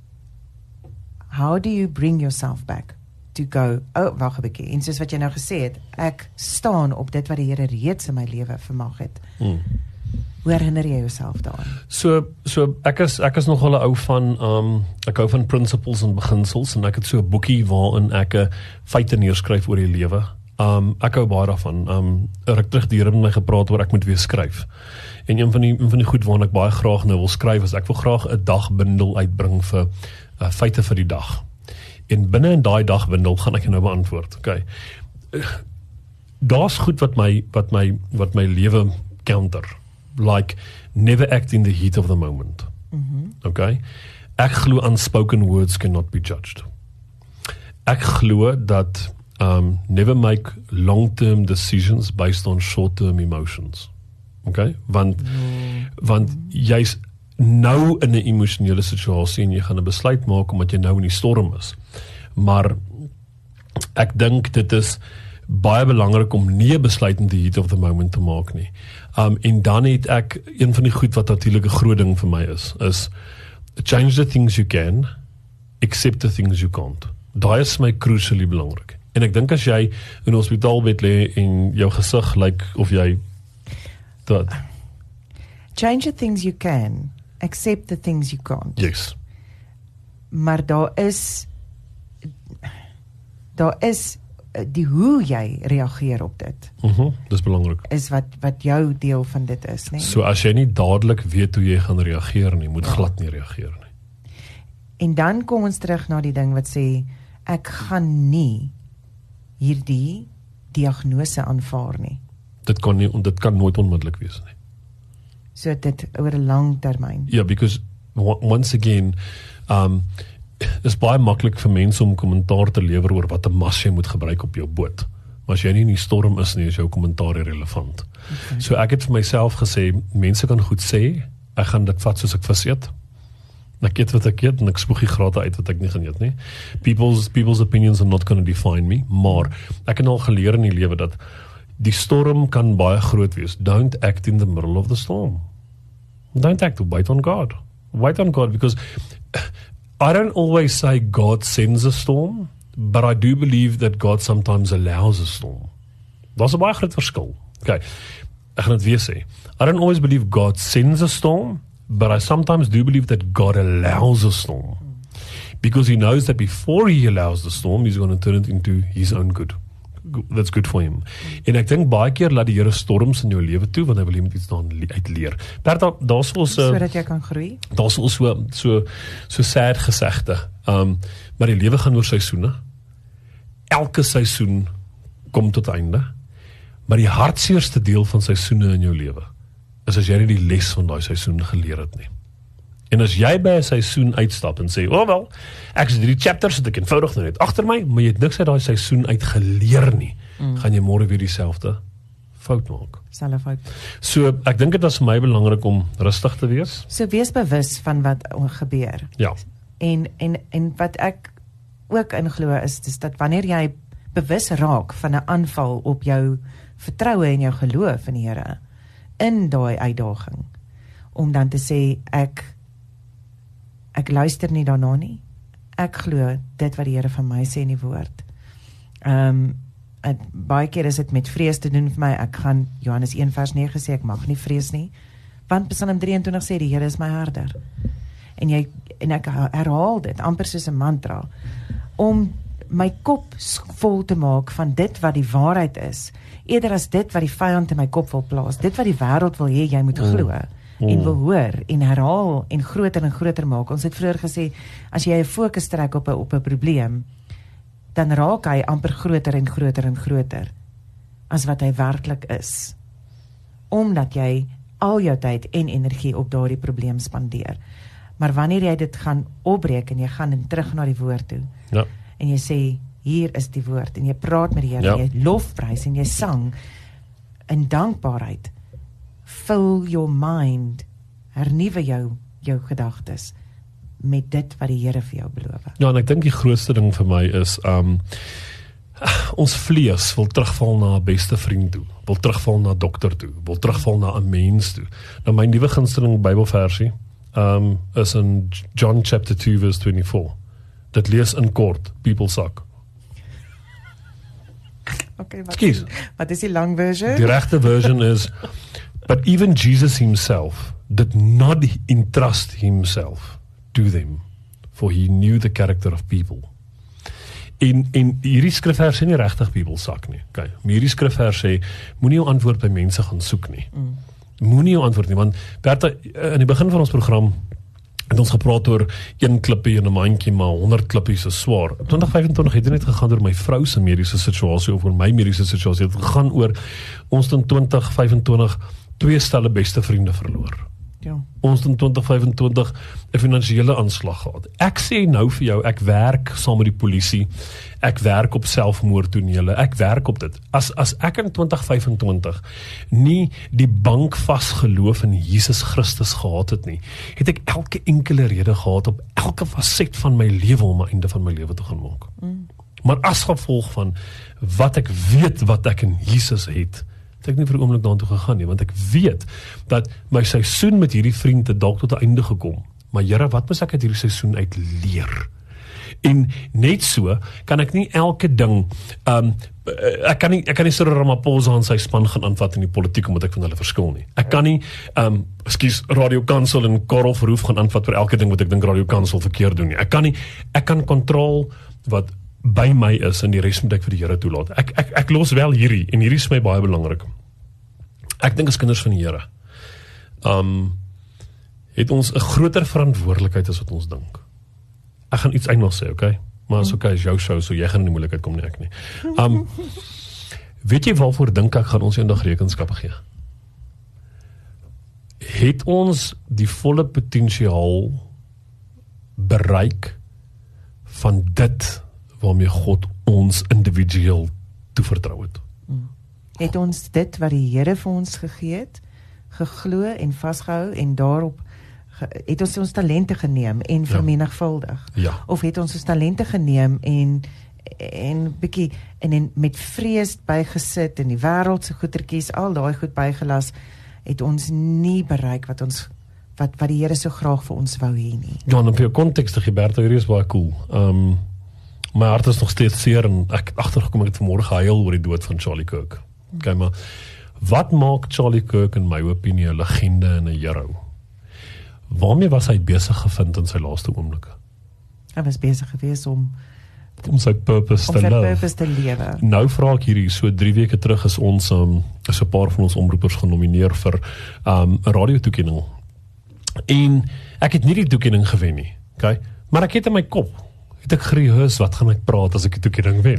how do you bring yourself back to go, oh, wag 'n bietjie, en soos wat jy nou gesê het, ek staan op dit wat die Here reeds in my lewe vermag het. Mm. Hoe herinner jy jouself daaraan? So so ek is ek is nogal 'n ou van um ek hou van principles en beginsels, en ek het so 'n boekie waarin ek 'n feite neerskryf oor die lewe. Um ek hou baie daarvan. Um ruk terug die Here het met my gepraat oor ek moet weer skryf. En een van die een van die goed waarna ek baie graag nou wil skryf is ek wil graag 'n dagbundel uitbring vir uh, feite vir die dag. En binne in daai dagbundel gaan ek jou nou beantwoord. Okay. Daar's goed wat my wat my wat my lewe counter. Like never act in the heat of the moment. Mm-hmm. Okay? Ek glo unspoken words cannot be judged. Ek glo dat um never make long-term decisions based on short-term emotions. Okay? Want mm. want jy's nou in 'n emosionele situasie en jy gaan 'n besluit maak omdat jy nou in die storm is. Maar ek dink dit is baie belangrik om nie 'n besluit in the heat of the moment te maak nie. Um, en dan het ek, een van die goed wat natuurlik 'n groot ding vir my is, is change the things you can, accept the things you can't. Daai is my crucially belangrik. En ek dink as jy in 'n hospitaalbed lê en jou gesig lyk of jy dat change the things you can, accept the things you can't. Yes. Maar daar is daar is die hoe jy reageer op dit. Mhm, dis belangrik. Is wat wat jou deel van dit is, né? So as jy nie dadelik weet hoe jy gaan reageer nie, moet glad nie reageer nie. En dan kom ons terug na die ding wat sê ek gaan nie hierdie diagnose aanvaar nie. Dit kan nie, dit kan nooit onmiddellik wees nie. So dit oor 'n lang termyn. Ja, yeah, because once again, um is baie maklik vir mense om kommentaar te lewer oor wat 'n mas jy moet gebruik op jou boot. Maar as jy nie in die storm is nie, is jou kommentaar irrelevant. Okay. So ek het vir myself gesê, mense kan goed sê, ek gaan dit vat soos ek vis eet. Ek eet wat ek eet en ek spoeg die grate uit wat ek nie gaan eet nie. People's people's opinions are not going to define me, maar ek het al geleer in die lewe dat die storm kan baie groot wees. Don't act in the middle of the storm. Don't act, wait on God. Wait on God, because I don't always say God sends a storm, but I do believe that God sometimes allows a storm. Daar's 'n baie groot verskil. Okay, ek gaan dit weer sê. I don't always believe God sends a storm, but I sometimes do believe that God allows a storm. Because he knows that before he allows the storm, he's going to turn it into his own good. That's good for him. En ek dink baie keer laat die Here storms in jou lewe toe, want hy wil jy moet iets daan uitleer. Bertha, daar's ons uh, sodat jy kan groei. Daar's ons so so so sad gesegde. Um maar die lewe gaan oor seisoene. elke seisoen kom tot einde, maar die hartseerste deel van seisoene in jou lewe is as jy nie die les van daai seisoen geleer het nie. En as jy by 'n seisoen uitstap en sê, "Oh wel, ek is drie chapters het ek eenvoudig nou net agter my, maar jy het niks uit daai seisoen uit geleer nie," mm. gaan jy môre weer dieselfde fout maak. Selfe fout. So, ek dink dit is vir my belangrik om rustig te wees. So wees bewus van wat gebeur. Ja. En en en wat ek ook inglo is, is dat wanneer jy bewus raak van 'n aanval op jou vertroue en jou geloof in die Here in daai uitdaging, om dan te sê ek ek luister nie daarna nie. Ek glo dit wat die Here van my sê in die woord. Ehm um, en baie keer is dit met vrees te doen vir my. Ek gaan Johannes een vers nege sê, ek mag nie vrees nie, want Psalm drie en twintig sê die Here is my herder. En jy en ek herhaal dit amper soos 'n mantra om my kop vol te maak van dit wat die waarheid is, eerder as dit wat die vyand in my kop wil plaas, dit wat die wêreld wil hê jy moet glo mm. en wil hoor en herhaal en groter en groter maak. Ons het vroeër gesê, as jy 'n fokus trek op 'n op 'n probleem, dan raak hy amper groter en groter en groter as wat hy werklik is, omdat jy al jou tyd en energie op daardie probleem spandeer. Maar wanneer jy dit gaan opbreek en jy gaan terug na die woord toe, ja. en jy sê, hier is die woord, en jy praat met die Here, ja. jy lofprys en jy sang in dankbaarheid, fill your mind, hernuwe jou, jou gedagtes, met dit wat die Here vir jou beloof. Ja, en ek dink die grootste ding vir my is, um, ons vlees wil terugval na 'n beste vriend toe, wil terugval na dokter toe, wil terugval na 'n mens toe. Nou my nuwe gunsteling Bybelversie, um, is in John chapter two verse twenty-four. Dit lees in kort, people suck. Okay, wat is, wat is die lang version? Die regte version is, but even Jesus himself did not entrust himself to them, for he knew the character of people. En, en hierdie skrifvers sê nie regtig people suck nie. Okay. Hierdie skrifvers sê, moenie jou antwoord by mense gaan soek nie. Mm. Moenie jou antwoord nie, want Bertha, in die begin van ons program het ons gepraat oor een klippie en 'n mandjie, maar honderd klippies is swaar. twintig vyfentwintig het net gegaan oor my vrou se mediese situasie of oor my mediese situasie. Het gegaan oor ons in twintig vyfentwintig twee stelle beste vriende verloor. Ja. Ons in twintig vyfentwintig 'n finansiële aanslag gehad. Ek sê nou vir jou, ek werk saam met die polisie, ek werk op selfmoordtonele, ek werk op dit. As as ek in twintig vyfentwintig nie die bankvas geloof in Jesus Christus gehad het nie, het ek elke enkele rede gehad op elke faset van my lewe om 'n einde van my lewe te gaan maak. Mm. Maar as gevolg van wat ek weet wat ek in Jesus het, het ek nie vir 'n oomblik daartoe gegaan nie, want ek weet dat my seisoen met hierdie vriend het dalk tot 'n einde gekom. Maar Here, wat moet ek uit hierdie seisoen uit leer? En net so kan ek nie elke ding, um, ek kan nie, ek kan nie Cyril Ramaphosa aan sy span gaan aanvat in die politiek, omdat ek van hulle verskil nie. Ek kan nie, um, ekskuus, Radio Kansel en Karel Verhoef gaan aanvat vir elke ding wat ek dink Radio Kansel verkeerd doen nie. Ek kan nie, ek kan kontrol wat by my is en die res moet ek vir die Here toelaat. Ek, ek, ek los wel hierdie, en hierdie is my baie belangrik. Ek dink as kinders van die Here, um, het ons 'n groter verantwoordelikheid as wat ons dink. Ek gaan iets Engels sê, okay? Maar is okay, is jou show, so jy gaan in die moeilikheid kom, nie ek nie. Um, weet jy waarvoor dink ek gaan ons eendag rekenskap gee? Het ons die volle potensiaal bereik van dit waarmee God ons individueel toevertrou het? Het ons dit wat die Here vir ons gegee het, geglo en vasgehou en daarop het ons ons talente geneem en vermenigvuldig? Ja. Of het ons ons talente geneem en en bietjie en, en met vrees bygesit en die wêreld se goetertjies, al daai goed bygelas, het ons nie bereik wat ons wat wat die Here so graag vir ons wou hê nie. Ja, en vir jou konteks te Gilberto, hierdie is baie cool. Um, my hart is nog steeds seer en ek het agtergekom ek het vanmôre gehuil oor die dood van Charlie Kirk. Okay, maar wat maak Charlie Kirk in my opinie 'n legende en 'n hero? Waarmee was hy besig gevind in sy laaste oomblikke? Hy was besig gewees om om sy purpose om te sy lewe. purpose te lewe. Nou vra ek hierdie, so drie weke terug is ons um, is 'n paar van ons omroepers genomineer vir um, 'n radiotoekenning. En ek het nie die toekenning gewen nie, okay? Maar ek het in my kop, het ek gerehearse, wat gaan ek praat as ek die toekenning wen?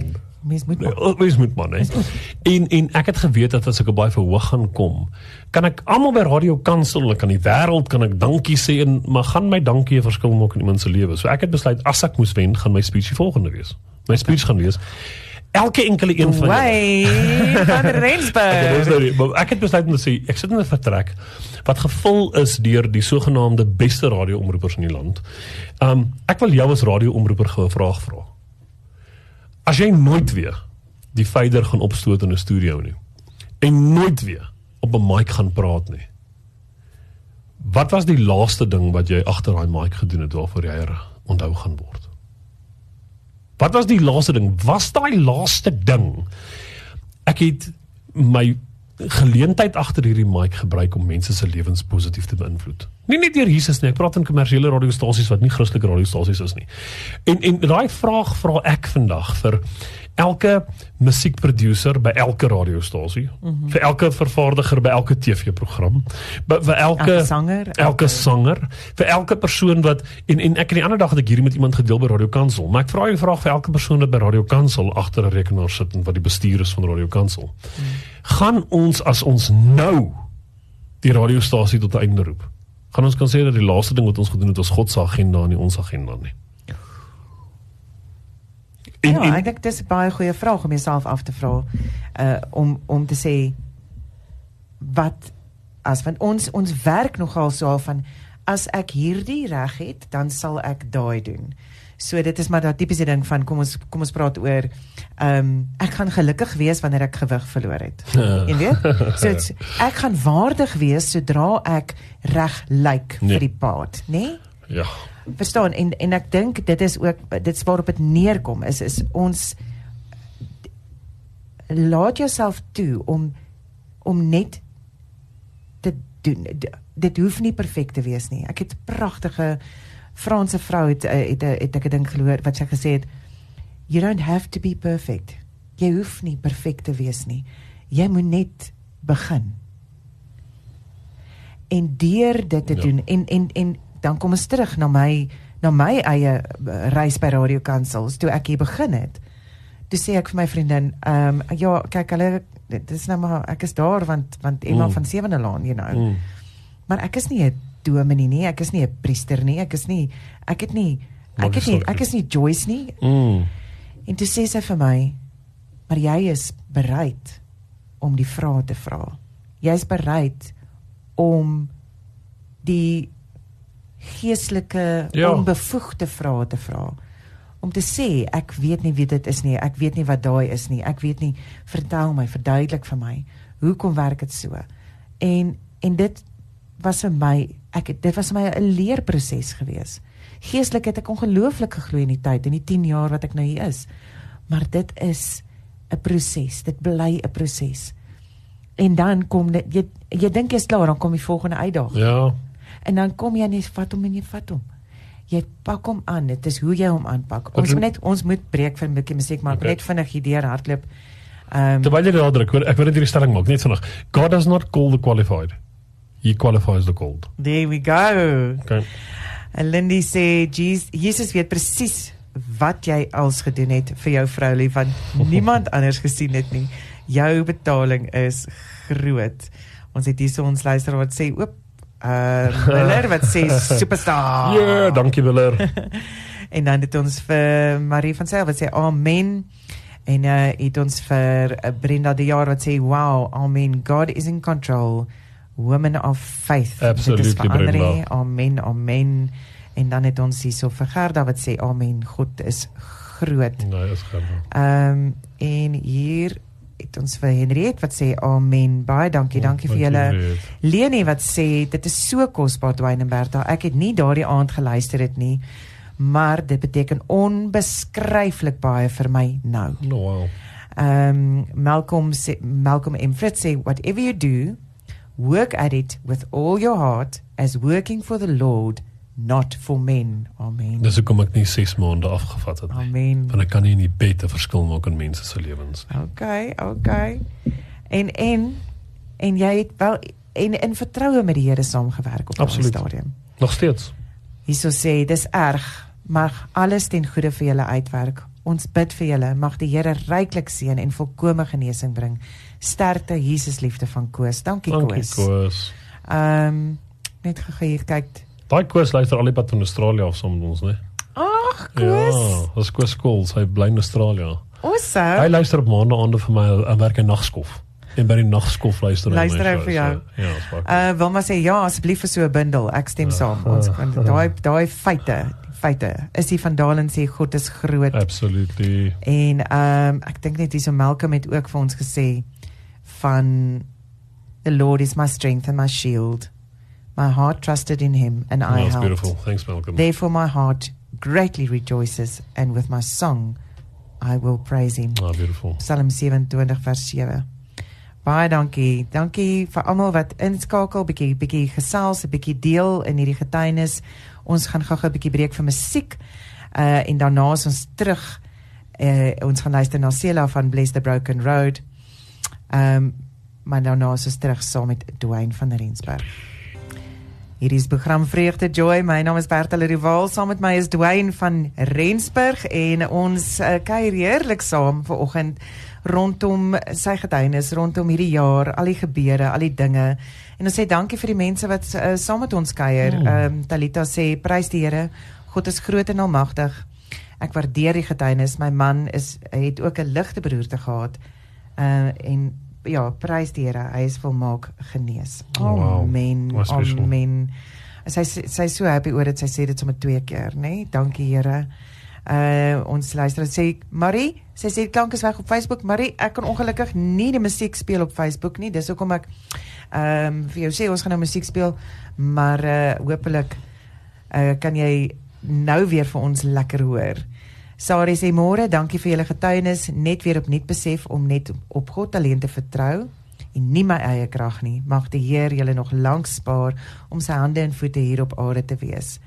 Mens moet maar. Nee, mens moet maar, nee. En, en ek het geweet dat as ek baie verhoog gaan kom, kan ek almal by Radio Kansel, ek kan die wêreld, kan ek dankie sê, en, maar gaan my dankie 'n verskil maak in iemand se lewe. So ek het besluit, as ek moes wen, gaan my speech die volgende wees. My speech gaan wees, elke enkele een van julle. van Rensburg. Ek het besluit om te sê, ek sit in 'n vertrek wat gevul is deur die sogenaamde beste radio-omroepers in die land. Um, ek wil jou as radio-omroeper gou 'n vraag vra. As jy nooit weer die vyder gaan opstoot in 'n studio nie, en nooit weer op 'n mic gaan praat nie, wat was die laaste ding wat jy agter daai mic gedoen het waarvoor jy onthou gaan word? Wat was die laaste ding? Was daai laaste ding? Ek het my geleentheid agter hierdie mic gebruik om mense se lewens positief te beïnvloed. Nie net deur Jesus nie, ek praat in kommersiële radiostasies wat nie Christelike radiostasies is nie. En en daai vraag vra ek vandag vir elke musiekproducer by elke radiostasie, mm-hmm. vir elke vervaardiger by elke T V-program, vir elke elke sanger, elke, elke sanger, vir elke persoon wat en en ek in die ander dag het ek hierdie met iemand gedeel by Radio Kansel, maar ek vra jy vraag vir elke persoon wat by Radio Kansel agter 'n rekenaar sit en wat die bestuur is van Radio Kansel. Mm. Gaan ons as ons nou die radiostasie tot 'n einde roep? Gaan ons kan sê dat die laaste ding wat ons gedoen het was God se agenda en nie ons agenda nie. En, ja, en, ek dink dis 'n baie goeie vraag om jouself af te vra, uh, om om te sê wat as want ons ons werk nogal so van as ek hierdie reg het, dan sal ek daai doen. So dit is maar daai tipiese ding van kom ons kom ons praat oor um, ek gaan gelukkig wees wanneer ek gewig verloor het. Ja. Jy weet? So het, ek gaan waardig wees sodra ek reg lyk nee. vir die paad, né? Nee? Ja. Verstaan, en, en ek dink dit is ook, dit is waarop het neerkom, is, is ons laat jouself toe om, om net te doen, dit hoef nie perfect te wees nie. Ek het prachtige Franse vrou het, het, het, het ek ding gehoor, wat sy gesê het, you don't have to be perfect, jy hoef nie perfect te wees nie, jy moet net begin. En deur dit te ja. doen, en, en, en dan kom ons terug na my, na my eie reis by Radio Kansel, toe ek hier begin het. Toe sê ek vir my vriendin, um, ja, kyk, hulle, dit is nou maar, ek is daar, want, want Emma mm. van Sewende Laan, you know. Mm. Maar ek is nie 'n dominee nie, ek is nie 'n priester nie, ek is nie, ek het nie, ek het nie, ek is nie Joyce nie. Mm. En toe sê sy vir my, maar jy is bereid om die vrae te vra. Jy is bereid om die geestelike, ja. onbevoegde vrae te vra. Om te sê, ek weet nie wie dit is nie, ek weet nie wat daai is nie, ek weet nie, vertel my, verduidelik vir my, hoekom werk dit so? En, en dit was vir my, ek, dit was vir my 'n leerproses gewees. Geestelik het ek ongelooflik gegloei in die tyd, in die tien jaar wat ek nou hier is. Maar dit is 'n proses, dit bly 'n proses. En dan kom dit, jy, jy dink jy is klaar, dan kom die volgende uitdaging. Ja. En dan kom jy net, vat hom en jy vat hom. Jy pak hom aan, dit is hoe jy hom aanpak. Ons moet net, ons moet breek vir 'n bietjie musiek, maar okay. net vinnig hierdeur hardloop. Um, Terwyl jy daar druk, ek wil net hierdie stelling maak, net vinnig. God does not call the qualified. He qualifies the called. There we go. Okay. En Lindy sê, Jesus weet presies wat jy als gedoen het vir jou vrou lief, want niemand anders gesien het nie. Jou betaling is groot. Ons het hier so ons luisteraar wat sê, oop, uh, Willer wat sê, superstar. Ja, yeah, dankie Willer. En dan het ons vir Marie van Zyl wat sê, amen. En uh, het ons vir uh, Brenda de Jaar wat sê, wow, amen, God is in control. Women of faith. Absolutely, Brenda. Amen, amen. En dan het ons hier so vir Gerda wat sê, amen, God is groot. Nee, is Gerda. Um, en hier het ons vir Henriette wat sê, amen, baie dankie, oh, dankie vir julle. Leni wat sê, dit is so kosbaar, Dwayne en Bertha, ek het nie daardie aand geluister het nie, maar dit beteken onbeskryflik baie vir my nou. Oh, wow. Um, Malcolm, sê, Malcolm M. Fritz sê, whatever you do, work at it with all your heart as working for the Lord, not for men. Amen. Dis hoekom ek nie ses maande afgevat het nie. Amen. Want ek kan nie in die bed 'n verskil maak in mense se lewens. Okay, okay. En en en jy het wel en in vertroue met die Here saamgewerk op daardie stadium. Nog steeds. Hierso sê dis erg, maar alles ten goeie vir julle uitwerk. ons bid vir julle, mag die Here ryklik seën en volkome genesing bring. Sterkte, Jesus liefde van Koos. Dankie, Dankie Koos. Koos. Um, net gegee, kyk. Daai Koos luister al die pad van Australië af saam met ons, né? Ag, Koos. Ja, dis Koos Skols, hy bly in Australië. Awesome. Hy luister op maande aande vir my en werk in nagskof. En by die nagskof luister hy Luister my hy show, vir jou. So, ja, dis baie. Uh, wil maar sê, ja, asseblief vir so 'n bundel, ek stem saam, ons, want daai, daai feite, feite, is die Van Dalen sê, God is groot. Absolutely. En um, ek dink net hierso Malcolm het ook vir ons gesê, van, the Lord is my strength and my shield. My heart trusted in him, and I Oh, that's helped. beautiful. Thanks, Malcolm. Therefore my heart greatly rejoices, and with my song I will praise him. Ah, beautiful. Psalm sewe-en-twintig vers sewe. Baie dankie. Dankie vir almal wat inskakel, bietjie bietjie gesels, 'n bietjie deel in hierdie getuienis. Ons gaan gou-gou 'n bietjie breek vir musiek. Uh en daarna is ons terug. Uh ons gaan luister na Sela van Bless the Broken Road. Um maar daarna is ons terug saam met Dwayne van Rensburg. Hierdie is program Vreugde Joy. My naam is Bertha Rival. Saam met my is Dwayne van Rensburg en ons uh, kuier heerlik saam vanoggend rondom sy getuienis, rondom hierdie jaar, al die gebeure, al die dinge. En ons sê dankie vir die mense wat uh, saam met ons kuier. Mm. Um, Talita sê, prys die Here, God is groot en almagtig. Ek waardeer die getuienis. My man is, het ook 'n ligte beroerte gehad. Uh, en ja, prys die Here, hy is volmaak genees. Wow. Amen, Wat special. amen. Sy, sy is so happy oor dit, sy sê dit sommer twee keer, né? Dankie Here. Uh, ons luister, sê, Marie, sy sê, die klank is weg op Facebook. Marie, ek kan ongelukkig nie die musiek speel op Facebook nie, dis hoekom ek um, vir jou sê, ons gaan nou musiek speel, maar uh, hopelik uh, kan jy nou weer vir ons lekker hoor. Sari sê, môre, dankie vir julle getuienis, net weer opnuut besef om net op God alleen te vertrou en nie my eie krag nie. Mag die Heer julle nog lank spaar om sy hande en voete hier op aarde te wees.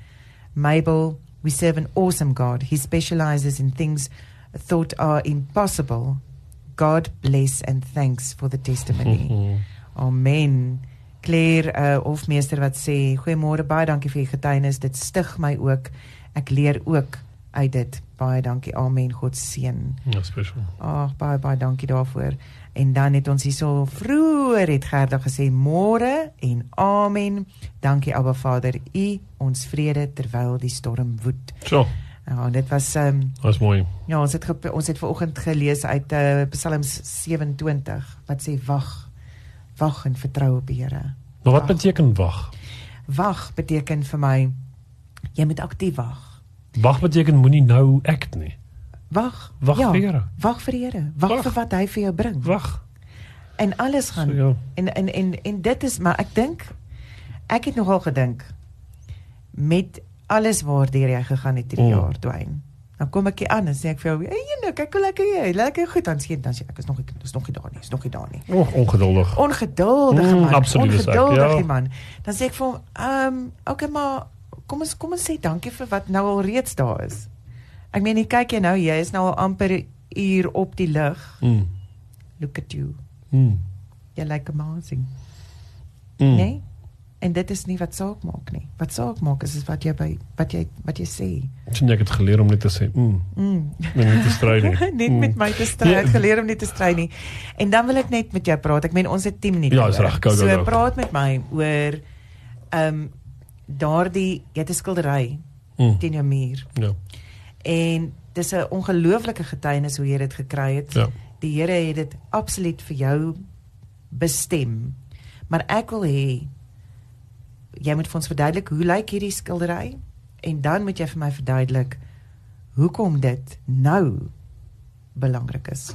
Mabel, we serve an awesome God. He specializes in things thought are impossible. God bless and thanks for the testimony. Amen. Claire uh, Hofmeester wat sê, goeiemôre, baie dankie vir die getuienis, dit stig my ook, ek leer ook uit dit, baie dankie, amen, God seën. Ja, special. Ag, baie, baie dankie daarvoor. En dan het ons hier so vroeër het Gerda gesê, môre en amen, dankie Abba Vader, u ons vrede terwyl die storm woed. So, Ja, dit was, um, dat is mooi. ja, ons het, ge, ons het vanoggend gelees uit uh, Psalms sewe-en-twintig, wat sê, wag, wag en vertrou op die Here. Maar wat Wag. beteken wag? Wag beteken vir my, jy moet aktief wag. Wag beteken moenie nou act nie. Wag, Wag ja, vir die Here. wag vir die Here, wag, Wag. vir wat hy vir jou bring. Wag. En alles gaan, So, ja. en, en, en, en dit is, maar ek dink, ek het nogal gedink, met alles waardeur jy gegaan het hierdie Mm. jaar, Dwayne, dan kom ek hier aan en sê ek vir jou, hey, nou, kyk hoe lekker jy, lekker goed, dan sê dan sê ek, is nog nie, is nog nie daar nie, is nog nie daar nie. Oh, ongeduldig. Ongeduldige Mm, man, absoluut is ek, ongeduldige ja. man. Dan sê ek vir hom, um, okay, maar kom ons, kom ons sê dankie vir wat nou al reeds daar is. Ek meen, hier kyk jy nou, jy is nou al amper uur op die lig. Mm. Look at you. Mm. Jy lyk amazing. Mm. Nee? En dit is nie wat saak maak nie. Wat saak maak is, is wat jy by wat jy wat jy sê. Sien, ek het geleer om net te sê, mm, Mm. en nie te stry nie. Net Mm. met my te stry, Ja. ek geleer om nie te stry nie. En dan wil ek net met jou praat. Ek meen ons het team nie. Ja, is reg, go, go, So go. praat met my oor ehm um, daardie jy het 'n skildery Mm. teen jou muur. Ja. En dis 'n ongelooflike getuienis hoe jy dit gekry het. Ja. Die Here het dit absoluut vir jou bestem. Maar ek wil hê jy moet vir ons verduidelik hoe lyk hierdie skildery en dan moet jy vir my verduidelik hoekom dit nou belangrik is.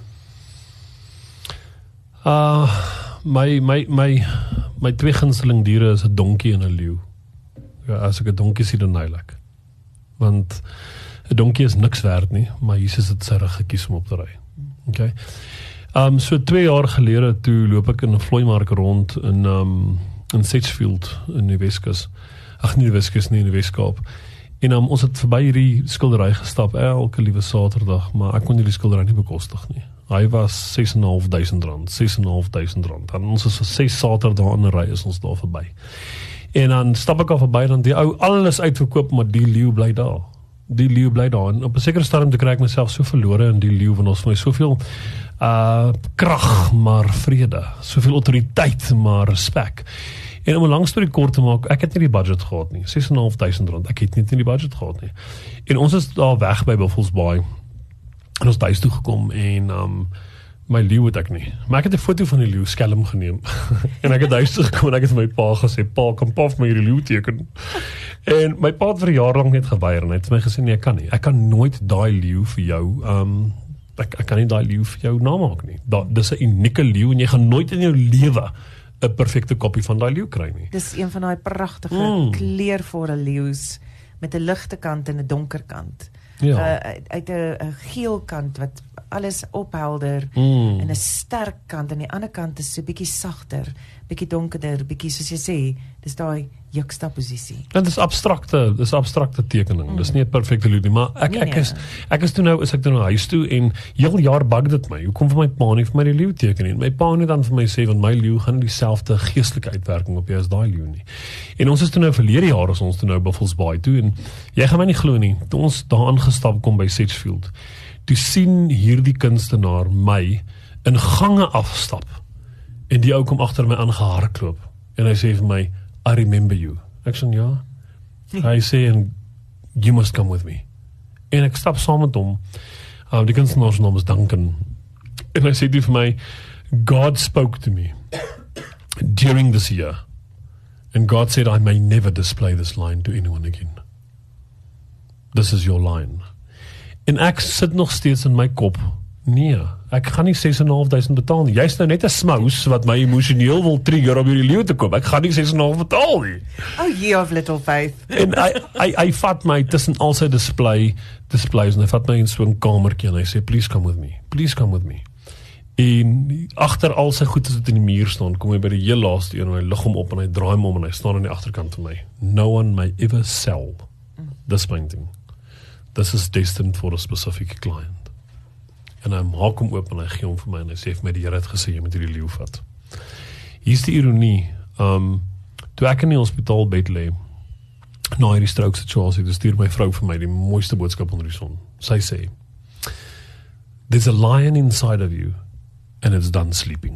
Uh my my my my twee gunsteling diere is 'n donkie en 'n leeu. Ja, as ek 'n donkie sien dan eilik. Want 'n donkie is niks werd nie, maar Jesus het sy rug gekies om op te ry. Okay. Um so twee jaar gelede toe loop ek in 'n vlooimark rond in um in Sedgefield in die Weskus. Ag nie die Weskus nie, in die Weskaap. En um, ons het verby hierdie skildery gestap elke liewe Saterdag, maar ek kon hierdie skildery nie bekostig nie. Hy was ses en 'n half duisend rand, ses en 'n half duisend rand. En ons is vir ses Saterdae in 'n ry is ons daar verby. En dan stap ek al verby dan die ou alles uitverkoop, maar die leeu bly daar. die leeu bly daar, en op 'n sekere stadium te kry ek myself so verlore in die leeu, want ons vir my soveel uh, krag, maar vrede, soveel autoriteit, maar respek. En om 'n lang storie kort te maak, ek het nie die budget gehad nie, ses en 'n half duisend rand, ek het nie die budget gehad nie. En ons is daar weg by Buffalo's Bay, en ons thuis toe gekom, en um, my leeu het ek nie. Maar ek het 'n foto van die leeu skelm geneem. En ek het huis toe gekom en ek het my pa gesê, pa, kan pa vir my hierdie leeu teken? En my pa het vir 'n jaar lank net geweier, en hy het vir my gesê, nee, ek kan nie. Ek kan nooit daai leeu vir jou, um, ek, ek kan nie daai leeu vir jou namaak nie. Da, dis 'n unieke leeu, en jy gaan nooit in jou lewe 'n perfekte kopie van daai leeu kry nie. Dis een van daai pragtige, mm. kleurvolle leeu's, met 'n ligte kant en 'n donker kant. Ja. Uh, uit 'n geel kant wat alles ophelder, mm. en 'n sterk kant, en die ander kant is so bietjie sagter, bietjie donkerder, bietjie soos jy sê, dis daai juxtaposisie. En dis abstrakte, dis abstrakte tekening. Mm. Dis nie 'n perfekte leeu nie, maar ek nee, ek is ek is toe nou is ek toe na huis toe, en heel jaar bug dit my. Hoekom vir my pa nie vir my die leeu teken nie? My pa het dan vir my sê, want my leeu gaan nie dieselfde geestelike uitwerking op jou as daai leeu nie. En ons is toe nou verlede jaar as ons toe nou Buffalo's Bay toe, en jy gaan my nie glo nie, toe ons daar aangestap kom by Sedgefield, toe sien hierdie kunstenaar my in gange afstap, en die ou kom agter my aangehardloop, en hy sê vir my, I remember you. Ek sê, ja. Hy sê, and you must come with me. En ek stap saam met hom, uh, die kunstenaar se naam is Duncan, en hy sê die vir my, God spoke to me during this year, and God said, I may never display this line to anyone again. This is your line. En ek sit nog steeds in my kop, nee, ek gaan nie ses en 'n half duisend betaal nie. Jy's nou net 'n smous wat my emosioneel wil trigger om hierdie leeu te koop. Ek gaan nie ses en 'n half betaal nie. Oh, ye of little faith. En hy hy hy vat my tussen al sy display displays, en hy vat my in so 'n kamertjie, en hy sê, please come with me, please come with me. En agter al sy goed as dit in die muur staan, kom hy by die heel laaste een, en hy lig hom op, en hy draai hom om, en hy staan aan die agterkant van my. No one may ever sell this painting. This is destined for a specific client. En hy maak hom oop, en hy gee hom vir my, en hy sê vir my, die Here het gesê, jy moet hierdie leeu vat. Hier is die ironie, um, toe ek in die hospitaal bed lê, na hierdie stroke situasie, toe stuur my vrou vir my die mooiste boodskap onder die son. Sy sê, there's a lion inside of you, and it's done sleeping.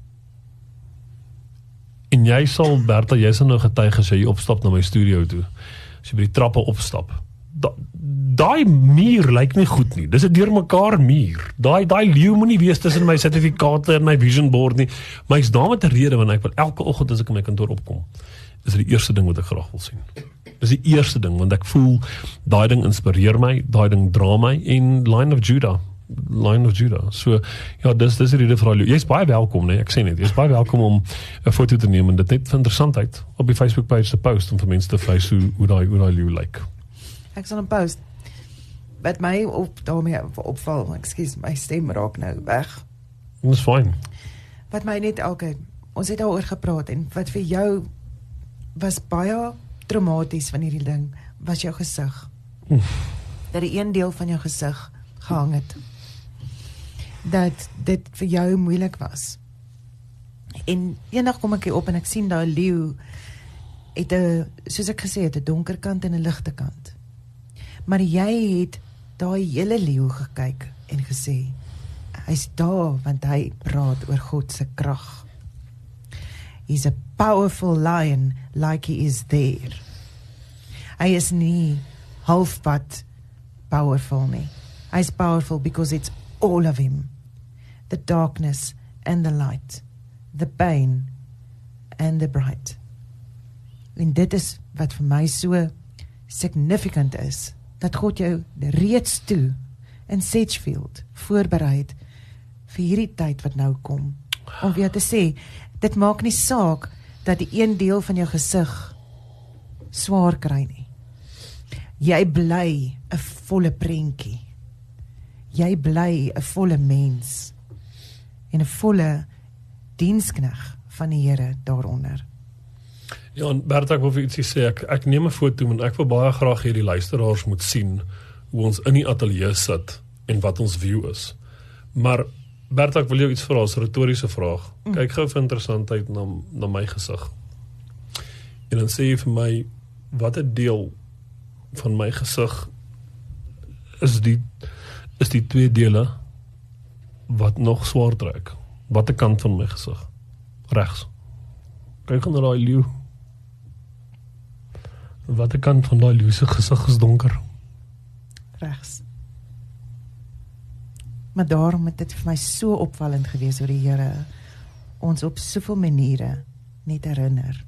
En jy sal, Bertha, jy sal nou getuig as jy opstap na my studio toe, as jy by die trappe opstap, da, daai muur lyk nie goed nie, dis 'n deurmekaar muur, daai daai leeu moet nie wees tussen my sertifikate en my vision board nie, maar ek's daar met 'n rede, want ek wil elke oggend as ek in my kantoor opkom, is die eerste ding wat ek graag wil sien. Dis die eerste ding, want ek voel, daai ding inspireer my, daai ding dra my, en Line of Judah, Line of Judah, so, ja, dis, dis die rede vir die leeu. Jy is baie welkom, nee, ek sê net, jy is baie welkom om 'n foto te neem, en dit net vir interessantheid, op die Facebook page te post, om vir mense te wys hoe, hoe daai, hoe daai leeu lyk. Ek sal 'n post. Wat my op, daarmee opval, ekskuus, my stem raak nou weg. Dis fyn. Wat my net elke, ons het daaroor gepraat, en wat vir jou was baie traumaties van hierdie ding, was jou gesig. Oef. Dat die een deel van jou gesig gehang het. Dat dit vir jou moeilik was. En eendag kom ek hier op, en ek sien daai leeu, het 'n, soos ek gesê het, 'n donker kant en 'n ligte kant. Maar jy het daai hele leeu gekyk en gesê, hy's daar, want hy praat oor God se krag. He's a powerful lion, like he is there. Hy is nie halfpad powerful nie. Hy's powerful because it's all of him. The darkness and the light, the pain and the bright. En dit is wat vir my so significant is, dat God jou reeds toe in Sedgefield voorberei het vir hierdie tyd wat nou kom. Om weer te sê, dit maak nie saak dat die een deel van jou gesig swaar kry nie. Jy bly 'n volle prentjie. Jy bly 'n volle mens en 'n volle dienskneg van die Here daaronder. Ja, en Bertha, ek wil vir ietsie sê, ek, ek neem 'n foto, want ek wil baie graag hê die luisteraars moet sien hoe ons in die ateljee sit en wat ons view is. Maar Bertha, ek wil jou iets vra, as retoriese vraag. Mm. Kyk gou vir interessantheid na, na my gesig. En dan sê jy vir my, wat 'n deel van my gesig is die is die twee dele wat nog swaar trek. Watter kant van my gesig? Regs. Kyk na daai leeu. Watter kant van daai leeu se gesig is donker? Regs. Maar daarom het dit vir my so opvallend gewees hoe die Here ons op soveel maniere net herinner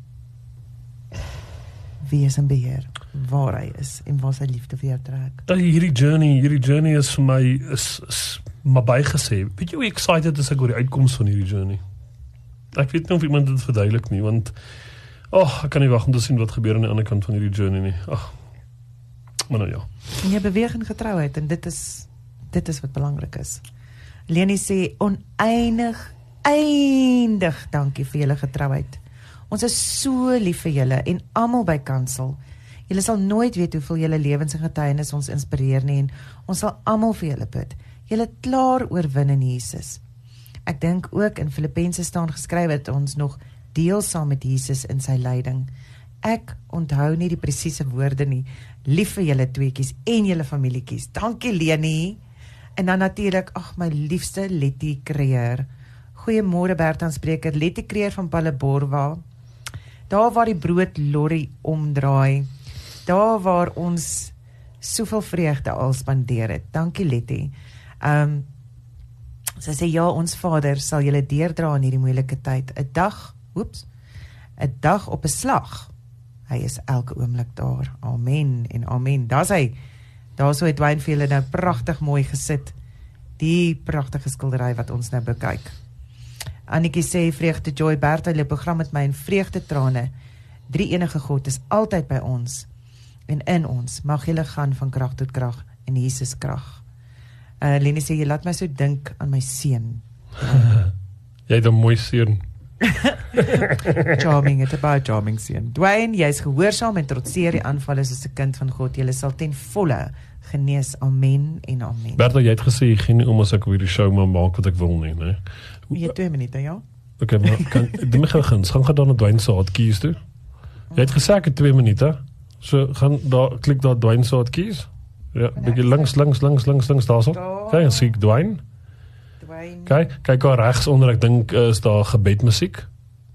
wie is in beheer, waar hy is en waar sy liefde vir jou trek. Dat hierdie journey, hierdie journey is vir my is, is maar bygesê. Weet jy hoe excited is ek oor die uitkoms van hierdie journey? Ek weet nie of iemand dit verduidelik nie, want oh, ek kan nie wag om te sien wat gebeur aan die ander kant van hierdie journey nie. Ag. Maar nou ja. En jy beweeg in getrouheid en dit is dit is wat belangrik is. Leni sê oneindig eindig dankie vir julle getrouheid. Ons is so lief vir julle en almal by Kansel. Julle sal nooit weet hoeveel julle lewens en getuienis ons inspireer nie en ons sal almal vir julle bid. Julle klaar oorwin in Jesus. Ek dink ook in Filippense staan geskryf dat ons nog deel saam met Jesus in sy lyding. Ek onthou nie die presiese woorde nie. Lief vir julle tweeetjies en julle familietjies. Dankie Leni. En dan natuurlik, ag my liefste Letty Creer. Goeiemôre Bertha spreker, Letty Creer van Palleborwa. Daar waar die brood lorry omdraai. Daar waar ons soveel vreugde al spandeer het. Dankie Letty. Um, sy sê ja, ons Vader sal julle deurdra in hierdie moeilike tyd. 'n Dag, oeps, 'n dag op 'n slag. Hy is elke oomblik daar. Amen en amen. Daar's hy. Daar so het Dwayne vir julle nou pragtig mooi gesit. Die pragtige skildery wat ons nou bekyk. Annetjie sê, vreugde Joy Bertha, die program met my en vreugde trane. Drie enige God is altyd by ons en in ons. Mag julle gaan van krag tot krag in Jesus krag. Uh, Leni sê, jy laat my so dink aan my seun. Jy het 'n mooi seun. Charming, het 'n baie charming seun. Dwayne, jy is gehoorsaam en trotseer die aanvalle soos 'n kind van God. Jy sal ten volle genees. Amen en amen. Bertha, jy het gesê jy gaan nie om as ek weer die show maar maak wat ek wil nie, né? Jy twee minute, ja? Okay, maar kan dit my gaan gaan gaan dan na Dwayne se hotkeys toe. Jy het gesê ek het twee minute. So gaan daar klik daar Dwayne se hotkeys. Ja, bietjie links links links links links daarso. Okay, en sien Dwayne. Dwayne. Kyk, kyk daar regs onder, ek dink is daar gebedmusiek.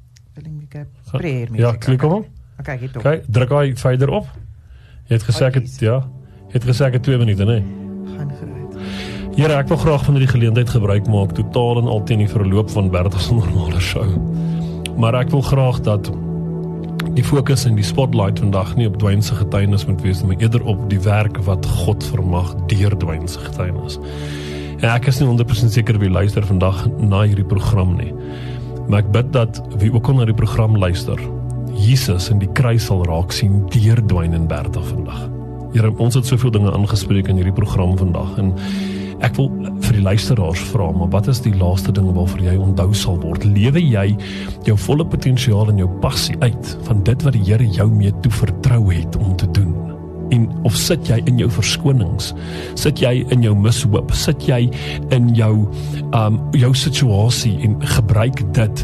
Prayer musiek. Ja, klik op hom. Okay, hier toe. Kyk, druk hy verder op. Jy het gesê ek het ja. Jy het gesê ek het twee minute, né? Gaan gereed. Here, ek wil graag van hierdie geleentheid gebruik maak totaal en al teen die verloop van Bertha se normale show. Maar ek wil graag dat die fokus en die spotlight vandag nie op Dwayne se getuienis moet wees, maar eerder op die werk wat God vermag deur Dwayne se getuienis. En ek is nie honderd persent seker wie luister vandag na hierdie program nie. Maar ek bid dat wie ook al na die program luister, Jesus in die kruis sal raak sien deur Dwayne en Bertha vandag. Here, ons het soveel dinge aangespreek in hierdie program vandag en ek wil vir die luisteraars vra, maar wat is die laaste dinge waarvoor jy onthou sal word? Lewe jy jou volle potensiaal en jou passie uit van dit wat die Here jou mee toe vertrou het om te doen? En of sit jy in jou verskonings? Sit jy in jou mishoop? Sit jy in jou um, jou situasie en gebruik dit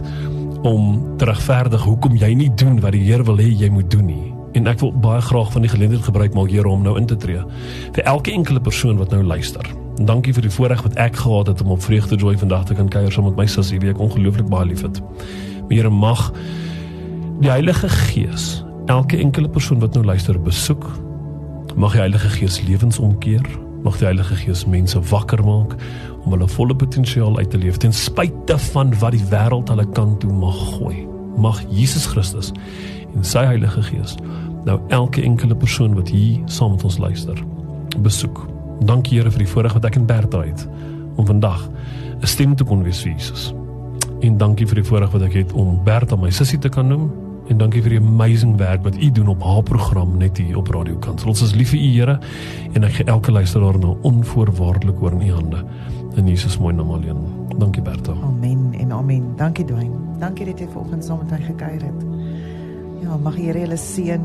om te regverdig hoekom jy nie doen wat die Here wil hê jy moet doen nie? En ek wil baie graag van die geleentheid gebruik maak, Here, om nou in te tree. Vir elke enkele persoon wat nou luister. Dankie vir die voorreg wat ek gehad het om op Vreugde Joy vandag te kan kuier saam met my sussie, wie ek ongelooflik baie lief het. Here, mag die Heilige Gees elke enkele persoon wat nou luister besoek. Mag die Heilige Gees lewens omkeer. Mag die Heilige Gees mense wakker maak om hulle volle potensiaal uit te leef ten spyte van wat die wêreld hulle kant toe mag gooi. Mag Jesus Christus en sy Heilige Gees nou elke enkele persoon wat hier saam met ons luister besoek. Dankie Here vir die voorreg wat ek en Bertha het om vandag 'n stem te kon wees vir Jesus. En dankie vir die voorreg wat ek het om Bertha my sussie te kan noem. En dankie vir die amazing werk wat u doen op haar program net hier op Radio Kansel. Ons is lief vir u Here en ek gee elke luisteraar nou onvoorwaardelik oor in u hande. In Jesus mooi naam alleen. Dankie Bertha. Amen en amen. Dankie Dwayne. Dankie dat jy vanoggend saam met my gekuier het. Ja, mag die Here julle seën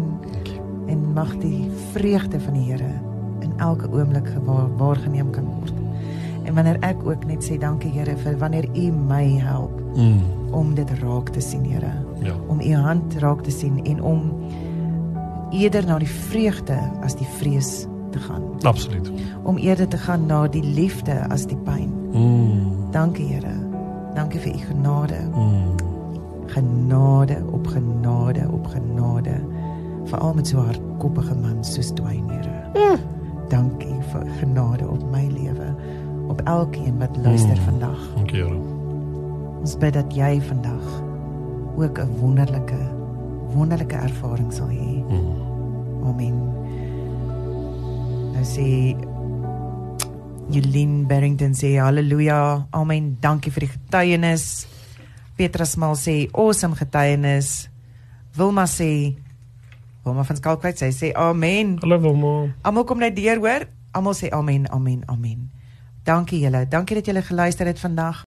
en mag die vreugde van die Here in elke oomblik gewaar, waargeneem kan word. En wanneer ek ook net sê dankie Here vir wanneer u my help mm. om dit raak te sien Here. Ja. Om u hand raak te sien en om eerder na die vreugde as die vrees te gaan. Absoluut. Om eerder te gaan na die liefde as die pyn. Mm. Dankie Here. Dankie vir u genade. Mm. Genade op genade op genade. Veral met so 'n hardkoppige man soos Dwayne, Here. Mm. Dankie vir genade op my lewe, op elkeen wat luister mm. vandag. Dankie Here. Ons bid dat jy vandag ook 'n wonderlike, wonderlike ervaring sal hê. Mm. Amen. Nou sê Jolien Barrington sê halleluja, amen, dankie vir die getuienis. Petrus Mal sê awesome getuienis. Wilma sê Wilma van Skalkwyk sê sê amen. Hallo Wilma. Almal kom net deur, hoor. Almal sê amen, amen, amen. Dankie julle. Dankie dat julle geluister het vandag.